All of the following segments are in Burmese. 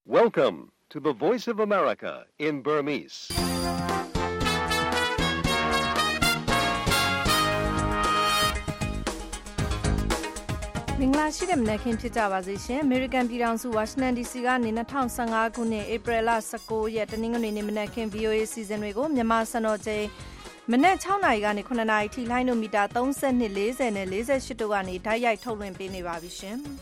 Welcome to the Voice of America in Burmese. ။မင်္ဂလာရှိတဲ့မနက်ခင်းဖြစ်ကြပါစေရှင်။ American ပြည်ထောင်စု Washington DC ကနေ2015ခုနှစ်ဧပြီလ19ရက်တနင်္ဂနွေနေ့မနက်ခင်း VOA စီစဉ်တွေကိုမြန်မာစံတော်ချိန်မနက်6နာရီကနေ9နာရီထိလိုင်းနိုမီတာ32 40နဲ့48တို့ကနေဓာတ်ရိုက်ထုတ်လွှင့်ပေးနေပါပြီရှင်။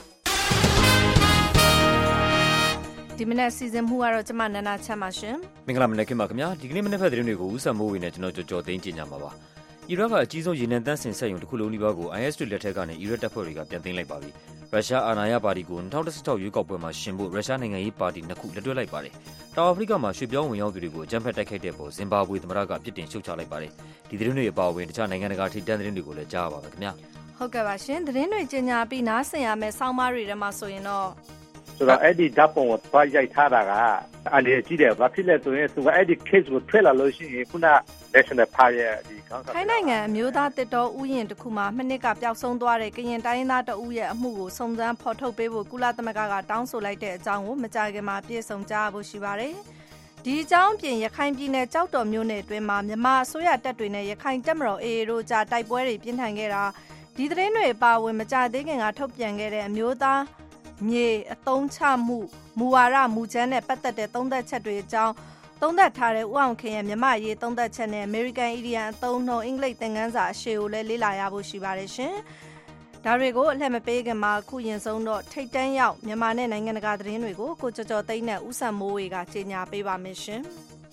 ဒီမနက်စီစဉ်မှုကတော့ကျမနန္ဒာချမ်းပါရှင်။မင်္ဂလာမနက်ခင်းပါခင်ဗျာ။ဒီကနေ့မနက်ဖက်သတင်းတွေကိုဦးစံမိုးဝေနဲ့ကျွန်တော်ကြော်သိန်းကြင်ကြမှာပါ။အီရတ်ကအကြီးဆုံးရေနံသန့်စင်စက်ရုံတစ်ခုလုံးဒီဘက်ကို IS တွေလက်ထက်ကနေအီရတ်တပ်ဖွဲ့တွေကပြန်သိမ်းလိုက်ပါပြီ။ရုရှားအာဏာရပါတီကို2016ရွေးကောက်ပွဲမှာရှင်ဖို့ရုရှားနိုင်ငံရေးပါတီနှစ်ခုလက်တွဲလိုက်ပါတယ်။တောင်အာဖရိကမှာရွှေ့ပြောင်းဝင်ရောက်သူတွေကိုအကြမ်းဖက်တိုက်ခိုက်တဲ့ပေါ်ဇင်ဘာဘွေသမ္မတကပြစ်တင်ရှုတ်ချလိုက်ပါတယ်။ဒီသတင်းတွေအပါအဝင်တခြားနိုင်ငံတကာထိပ်တန်းသတင်းတွေကိုလည်းကြားရပါမယ်ခင်ဗျာ။ဟုတ်ကဲ့ပါရှင်။သတင်းတွေကြေညာပြီးနားဆင်ရမယ့်ဆောင်းပါးတွေထဲမှာဆိုရင်တော့ဆိုတော့အဲ့ဒီဓာတ်ပုံကိုတွားရိုက်ထားတာကအန်ဒီကြီးတယ်ဘာဖြစ်လဲဆိုရင်သူကအဲ့ဒီ case ကိုထွက်လာလို့ရှိရင်ခုန national party ရဲ့ဒီခေါင်းဆောင်ထိုင်းနိုင်ငံအမျိုးသားတစ်တော်ဥယျာဉ်တစ်ခုမှာနှစ်ကပျောက်ဆုံးသွားတဲ့ကရင်တိုင်းရင်းသားတဦးရဲ့အမှုကိုစုံစမ်းဖော်ထုတ်ပေးဖို့ကုလသမဂ္ဂကတောင်းဆိုလိုက်တဲ့အကြောင်းကိုမကြာခင်မှာပြည့်စုံကြားဖို့ရှိပါတယ်။ဒီအကြောင်းပြင်ရခိုင်ပြည်နယ်ကြောက်တော်မြို့နယ်အတွင်းမှာမြန်မာအစိုးရတပ်တွေနဲ့ရခိုင်တပ်မတော် AA တို့ကြားတိုက်ပွဲတွေပြင်းထန်ခဲ့တာဒီသတင်းတွေအပါအဝင်မကြာသေးခင်ကထုတ်ပြန်ခဲ့တဲ့အမျိုးသားမြေအသုံးချမှုမူဝါဒမူချမ်းနဲ့ပတ်သက်တဲ့သုံးသပ်ချက်တွေအကြောင်းသုံးသပ်ထားတဲ့ဦးအောင်ခင်ရဲ့မြမရေးသုံးသပ်ချက်နဲ့ American Indian အသုံးနှုန်းအင်္ဂလိပ်သင်ခန်းစာအရှည်ကိုလည်းလေ့လာရဖို့ရှိပါတယ်ရှင်။ဒါတွေကိုအလှည့်မပေးခင်မှာအခုရင်ဆုံးတော့ထိတ်တန်းရောက်မြန်မာနဲ့နိုင်ငံတကာသတင်းတွေကိုကိုကျော်ကျော်သိန်းနဲ့ဦးဆန်မိုးဝေကကြေညာပေးပါမယ်ရှင်။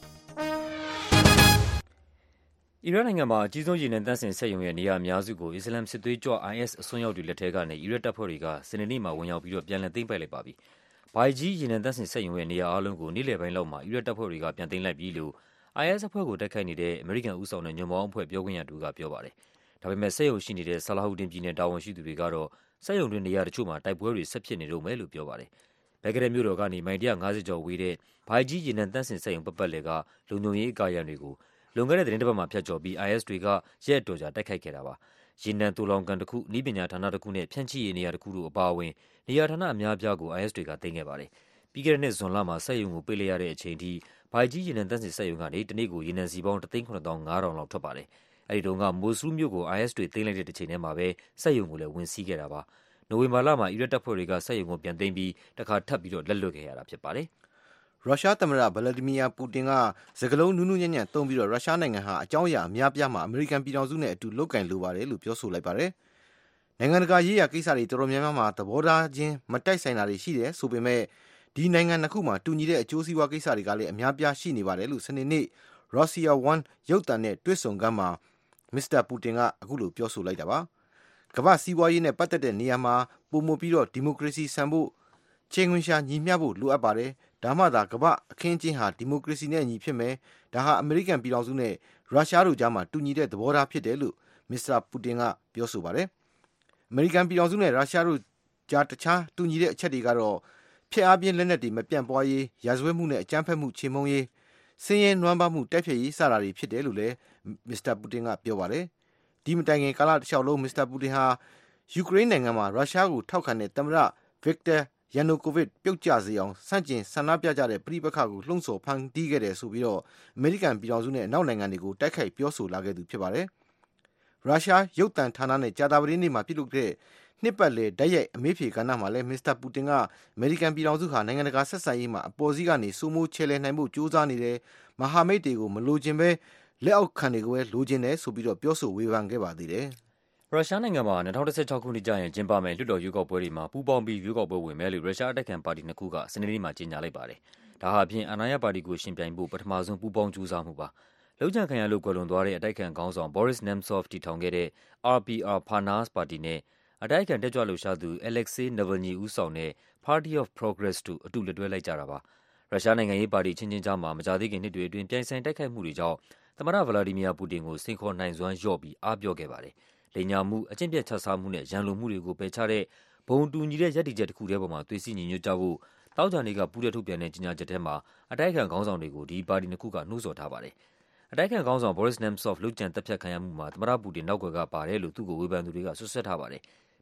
အီရတ်နိုင်ငံမှာအကြီးဆုံးရေနံသန့်စင်စက်ရုံရဲ့နေရာအများစုကိုအစ္စလာမ်စစ်သွေးကြွ IS အစွန်းရောက်တွေလက်ထက်ကနေအီရတ်တပ်ဖွဲ့တွေကစနေနေ့မှာဝင်ရောက်ပြီးတော့ပြန်လည်သိမ်းပိုက်လိုက်ပါပြီ။ဘိုင်ဂျီရေနံသန့်စင်စက်ရုံရဲ့နေရာအလုံးကိုနေ့လယ်ပိုင်းလောက်မှာအီရတ်တပ်ဖွဲ့တွေကပြန်သိမ်းလိုက်ပြီလို့ IS အဖွဲ့ကိုတိုက်ခိုက်နေတဲ့အမေရိကန်ဦးဆောင်တဲ့ညွန့်ပေါင်းအဖွဲ့ပြောခွင့်ရသူကပြောပါတယ်။ဒါပေမဲ့စက်ရုံရှိနေတဲ့ဆလာဟူဒင်ပြည်နယ်တာဝန်ရှိသူတွေကတော့စက်ရုံတွင်နေရာတချို့မှာတိုက်ပွဲတွေဆက်ဖြစ်နေတော့မယ်လို့ပြောပါတယ်။ဘဂဒက်မြို့တော်ကနေမိုင်150ကျော်ဝေးတဲ့ဘိုင်ဂျီရေနံသန့်စင်စက်ရုံပတ်လည်ကလုံခြုံရေးအကာအရံတွေကိုလွန်ခဲ့တဲ့သတင်းတစ်ပတ်မှာဖျက်ကျော်ပြီး IS တွေကရက်အတော်ကြာတိုက်ခိုက်ခဲ့တာပါ။ရေနံတူလောင်ကန်တစ်ခု၊နည်းပညာဌာနတစ်ခုနဲ့ဖြန့်ချိရေးနေရာတစ်ခုတို့အပါအဝင်နေရာဌာနအများအပြားကို IS တွေကသိမ်းခဲ့ပါတယ်။ပြီးခဲ့တဲ့နှစ်ဇွန်လမှာစက်ရုံကိုပိတ်လိုက်ရတဲ့အချိန်ထိဘိုင်ဂျီရေနံသန့်စင်စက်ရုံကနေတနေ့ကိုရေနံစီပေါင်း1,7500လောက်ထွက်ပါတယ်။အဲဒီတုန်းကမိုဆူးမြို့ကို IS တွေသိမ်းလိုက်တဲ့တစ်ချိန်တည်းမှာပဲစက်ရုံကိုလည်းဝင်စီးခဲ့တာပါ။နိုဝင်ဘာလမှာအီရတ်တပ်ဖွဲ့တွေကစက်ရုံကိုပြန်သိမ်းပြီးတစ်ခါထပ်ပြီးတော့လက်လွတ်ခဲ့ရတာဖြစ်ပါတယ်။ရုရှားသမ္မတဗလာဒီမီယာပူတင်ကစကားလုံးနူးနူးညံ့ညံ့သုံးပြီးတော့ရုရှားနိုင်ငံဟာအကြောင်းအရာအများပြားမှာအမေရိကန်ပြည်ထောင်စုနဲ့အတူလုပ်ကင်လိုပါတယ်လို့ပြောဆိုလိုက်ပါတယ်။နိုင်ငံတကာရေးရာကိစ္စတွေတော်တော်များများမှာသဘောထားချင်းမတိုက်ဆိုင်တာတွေရှိတယ်ဆိုပေမဲ့ဒီနိုင်ငံနှစ်ခုမှာတူညီတဲ့အကျိုးစီးပွားကိစ္စတွေကလည်းအများပြားရှိနေပါတယ်လို့စနေနေ့ Russia One ရုပ်သံနဲ့တွေ့ဆုံခန်းမှာမစ္စတာပူတင်ကအခုလိုပြောဆိုလိုက်တာပါ။ကမ္ဘာစီးပွားရေးနဲ့ပတ်သက်တဲ့နေရာမှာပိုမိုပြီးတော့ဒီမိုကရေစီဆန်ဖို့ချိန်ခွင်ရှာညီမျှဖို့လိုအပ်ပါတယ်။ဒါမှသာကမ္ဘာအခင်းအကျင်းဟာဒီမိုကရေစီနဲ့ညီဖြစ်မယ်။ဒါဟာအမေရိကန်ပြည်ထောင်စုနဲ့ရုရှားတို့ကြားမှာတူညီတဲ့သဘောထားဖြစ်တယ်လို့မစ္စတာပူတင်ကပြောဆိုပါတယ်။အမေရိကန်ပြည်ထောင်စုနဲ့ရုရှားတို့ကြားတခြားတူညီတဲ့အချက်တွေကတော့ဖျက်အားပြင်းလက်နက်တွေမပြန့်ပွားရေး၊ရာဇဝတ်မှုနဲ့အကြမ်းဖက်မှုချေမှုန်းရေး၊ဆင်းရဲနွမ်းပါးမှုတိုက်ဖျက်ရေးစတာတွေဖြစ်တယ်လို့လည်းမစ္စတာပူတင်ကပြောပါတယ်။ဒီမတိုင်ခင်ကာလတစ်လျှောက်လုံးမစ္စတာပူတင်ဟာယူကရိန်းနိုင်ငံမှာရုရှားကိုထောက်ခံတဲ့သမ္မတဗစ်တာယန်နိုကိုဗစ်ပြုတ်ကျစေအောင်ဆန့်ကျင်ဆန္ဒပြကြတဲ့ပဋိပက္ခကိုလှုံ့ဆော်ဖန်တီးခဲ့တယ်ဆိုပြီးတော့အမေရိကန်ပြည်ထောင်စုနဲ့အနောက်နိုင်ငံတွေကိုတိုက်ခိုက်ပြောဆိုလာခဲ့သူဖြစ်ပါတယ်။ရုရှားရုပ်သံဌာနနဲ့ကြာသပတေးနေ့မှာပြုလုပ်တဲ့နှစ်ပတ်လည်ဓာတ်ရိုက်အမေးဖြေကဏ္ဍမှာလည်းမစ္စတာပူတင်ကအမေရိကန်ပြည်ထောင်စုဟာနိုင်ငံတကာဆက်ဆံရေးမှာအပေါ်စီးကနေစိုးမိုးချဲ့လဲနိုင်ဖို့ကြိုးစားနေတယ်။မဟာမိတ်တွေကိုမလိုချင်ပဲလက်အောက်ခံတွေကိုပဲလိုချင်တယ်ဆိုပြီးတော့ပြောဆိုဝေဖန်ခဲ့ပါသေးတယ်။ရုရှားနိုင်ငံမှာ2016ခုနှစ်ကျရင်ကျင်းပမယ့်လွှတ်တော်ရွေးကောက်ပွဲတွေမှာပူးပေါင်းပြီးရွေးကောက်ပွဲဝင်မယ်လို့ရုရှားအတိုက်အခံပါတီနှစ်ခုကစနေနေ့မှာကြေညာလိုက်ပါတယ်။ဒါဟာဖြင့်အာဏာရပါတီကိုရှင်ပြိုင်ဖို့ပထမဆုံးပူးပေါင်းကြိုးစားမှုပါ။လုံခြံခံရလို့ကွယ်လွန်သွားတဲ့အတိုက်အခံခေါင်းဆောင် Boris Nemtsov တည်ထောင်ခဲ့တဲ့ RPR Parnas ပါတီနဲ့အတိုက်အခံတက်ကြွလှုပ်ရှားသူ Alexei Navalny ဦးဆောင်တဲ့ Party of Progress တို့အတူလက်တွဲလိုက်ကြတာပါ။ရုရှားနိုင်ငံရေးပါတီချင်းချင်းကြားမှာမကြာသေးခင်နှစ်တွေအတွင်းပြိုင်ဆိုင်တိုက်ခိုက်မှုတွေကြောင့်သမ္မတဗလာဒီမီယာပူတင်ကိုစိန်ခေါ်နိုင်စွမ်းလျော့ပြီးအားပြောခဲ့ပါတယ်။လိမ်ညာမှု၊အကျင့်ပျက်ခြစားမှုနဲ့ရန်လိုမှုတွေကိုပယ်ချတဲ့ဘုံတူညီတဲ့ရပ်တည်ချက်တစ်ခုတည်းပေါ်မှာသွေးစည်းညီညွတ်ကြဖို့သောကြာနေ့ကပူးတွဲထုတ်ပြန်တဲ့ကြေညာချက်ထဲမှာအတိုက်အခံခေါင်းဆောင်တွေကိုဒီပါတီနှစ်ခုကနှိုးဆော်ထားပါတယ်။အတိုက်အခံခေါင်းဆောင် Boris Nemtsov လုပ်ကြံသတ်ဖြတ်ခံရမှုမှာသမ္မတပူတင်နောက်ကွယ်ကပါတယ်လို့သူ့ကိုဝေဖန်သူတွေကဆွဆွဲထားပါတယ်။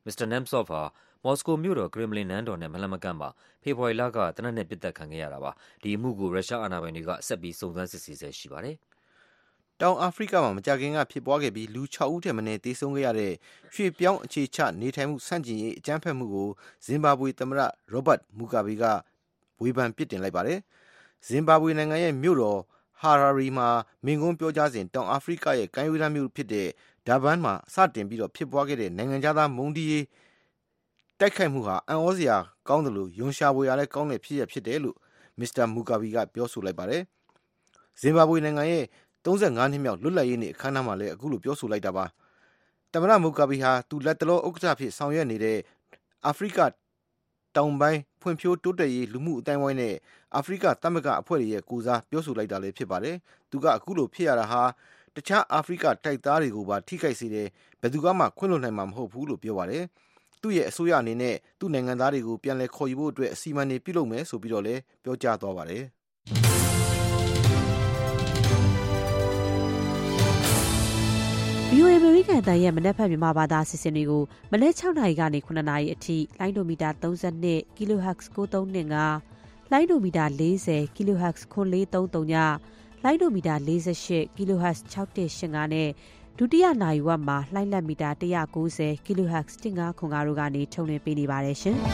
Mr. Nemtsov ဟာမော်စကိုမြို့တော် Kremlin နန်းတော်နဲ့မလှမ်းမကမ်းမှာဖေဖော်ဝါရီလကသေနတ်နဲ့ပစ်သတ်ခံခဲ့ရတာပါ။ဒီအမှုကိုရုရှားအာဏာပိုင်တွေကဆက်ပြီးစုံစမ်းစစ်ဆေးဆဲရှိပါတယ်။တောင်အာဖရိကမှာမကြာခင်ကဖြစ်ပွားခဲ့ပြီးလူ6ဦးထက်မနည်းသေဆုံးခဲ့ရတဲ့ရွှေ့ပြောင်းအခြေချနေထိုင်မှုဆန့်ကျင်ရေးအကြမ်းဖက်မှုကိုဇင်ဘာဘွေသမ္မတ Robert Mugabe ကဝေဖန်ပြစ်တင်လိုက်ပါတယ်။ဇင်ဘာဘွေနိုင်ငံရဲ့မြို့တော်ဟာရာရီမှာမိန့်ခွန်းပြောကြားစဉ်တောင်အာဖရိကရဲ့ကမ်းရိုးတန်းမြို့ဖြစ်တဲ့ဒါဘန်းမှာစတင်ပြီးဖြစ်ပွားခဲ့တဲ့နိုင်ငံခြားသားမုန်းတီးရေးတိုက်ခိုက်မှုဟာအံ့ဩစရာကောင်းတယ်လို့ယွန်ရှာဖွေရလဲကောင်းတဲ့ဖြစ်ရပ်ဖြစ်တယ်လို့မစ္စတာမူကာဘီကပြောဆိုလိုက်ပါတယ်။ဇင်ဘာဘွေနိုင်ငံရဲ့35နှစ်မြောက်လွတ်လပ်ရေးနေ့အခမ်းအနားမှာလည်းအခုလိုပြောဆိုလိုက်တာပါ။သမ္မတမူကာဘီဟာသူလက်တလောဥက္ကဋ္ဌဖြစ်ဆောင်ရွက်နေတဲ့အာဖရိကတောင်ပိုင်းဖွံ့ဖြိုးတိုးတက်ရေးလူမှုအတိုင်းဝိုင်းနဲ့အာဖရိကသမဂ္ဂအဖွဲ့တွေရဲ့ကိုစားပြောဆိုလိုက်တာလည်းဖြစ်ပါတယ်။သူကအခုလိုဖြစ်ရတာဟာတခြားအာဖရိကတိုက်သားတွေကိုပါထိခိုက်စေတယ်ဘယ်သူမှခွင့်လွှတ်နိုင်မှာမဟုတ်ဘူးလို့ပြောပါတယ်။သူ့ရဲ့အစိုးရအနေနဲ့သူ့နိုင်ငံသားတွေကိုပြန်လည်ခေါ်ယူဖို့အတွက်အစီအမံတွေပြုလုပ်မယ်ဆိုပြီးတော့လည်းပြောကြားသွားပါတယ်။ VOA အမေရိကန်အသံရဲ့မနက်ဖြန်မြန်မာဘာသာအစီအစဉ်တွေကိုမနက်6နာရီကနေ9နာရီအထိလိုင်းဒိုမီတာ32 kHz 9325လိုင်းဒိုမီတာ40 kHz 9433ညလိုင်းဒိုမီတာ48 kHz 6185နဲ့ဒုတိယနာရီဝက်မှာလိုင်းလက်မီတာ190 kHz 1505တို့ကနေထုတ်လွှင့်ပေးနေပါတယ်ရှင်။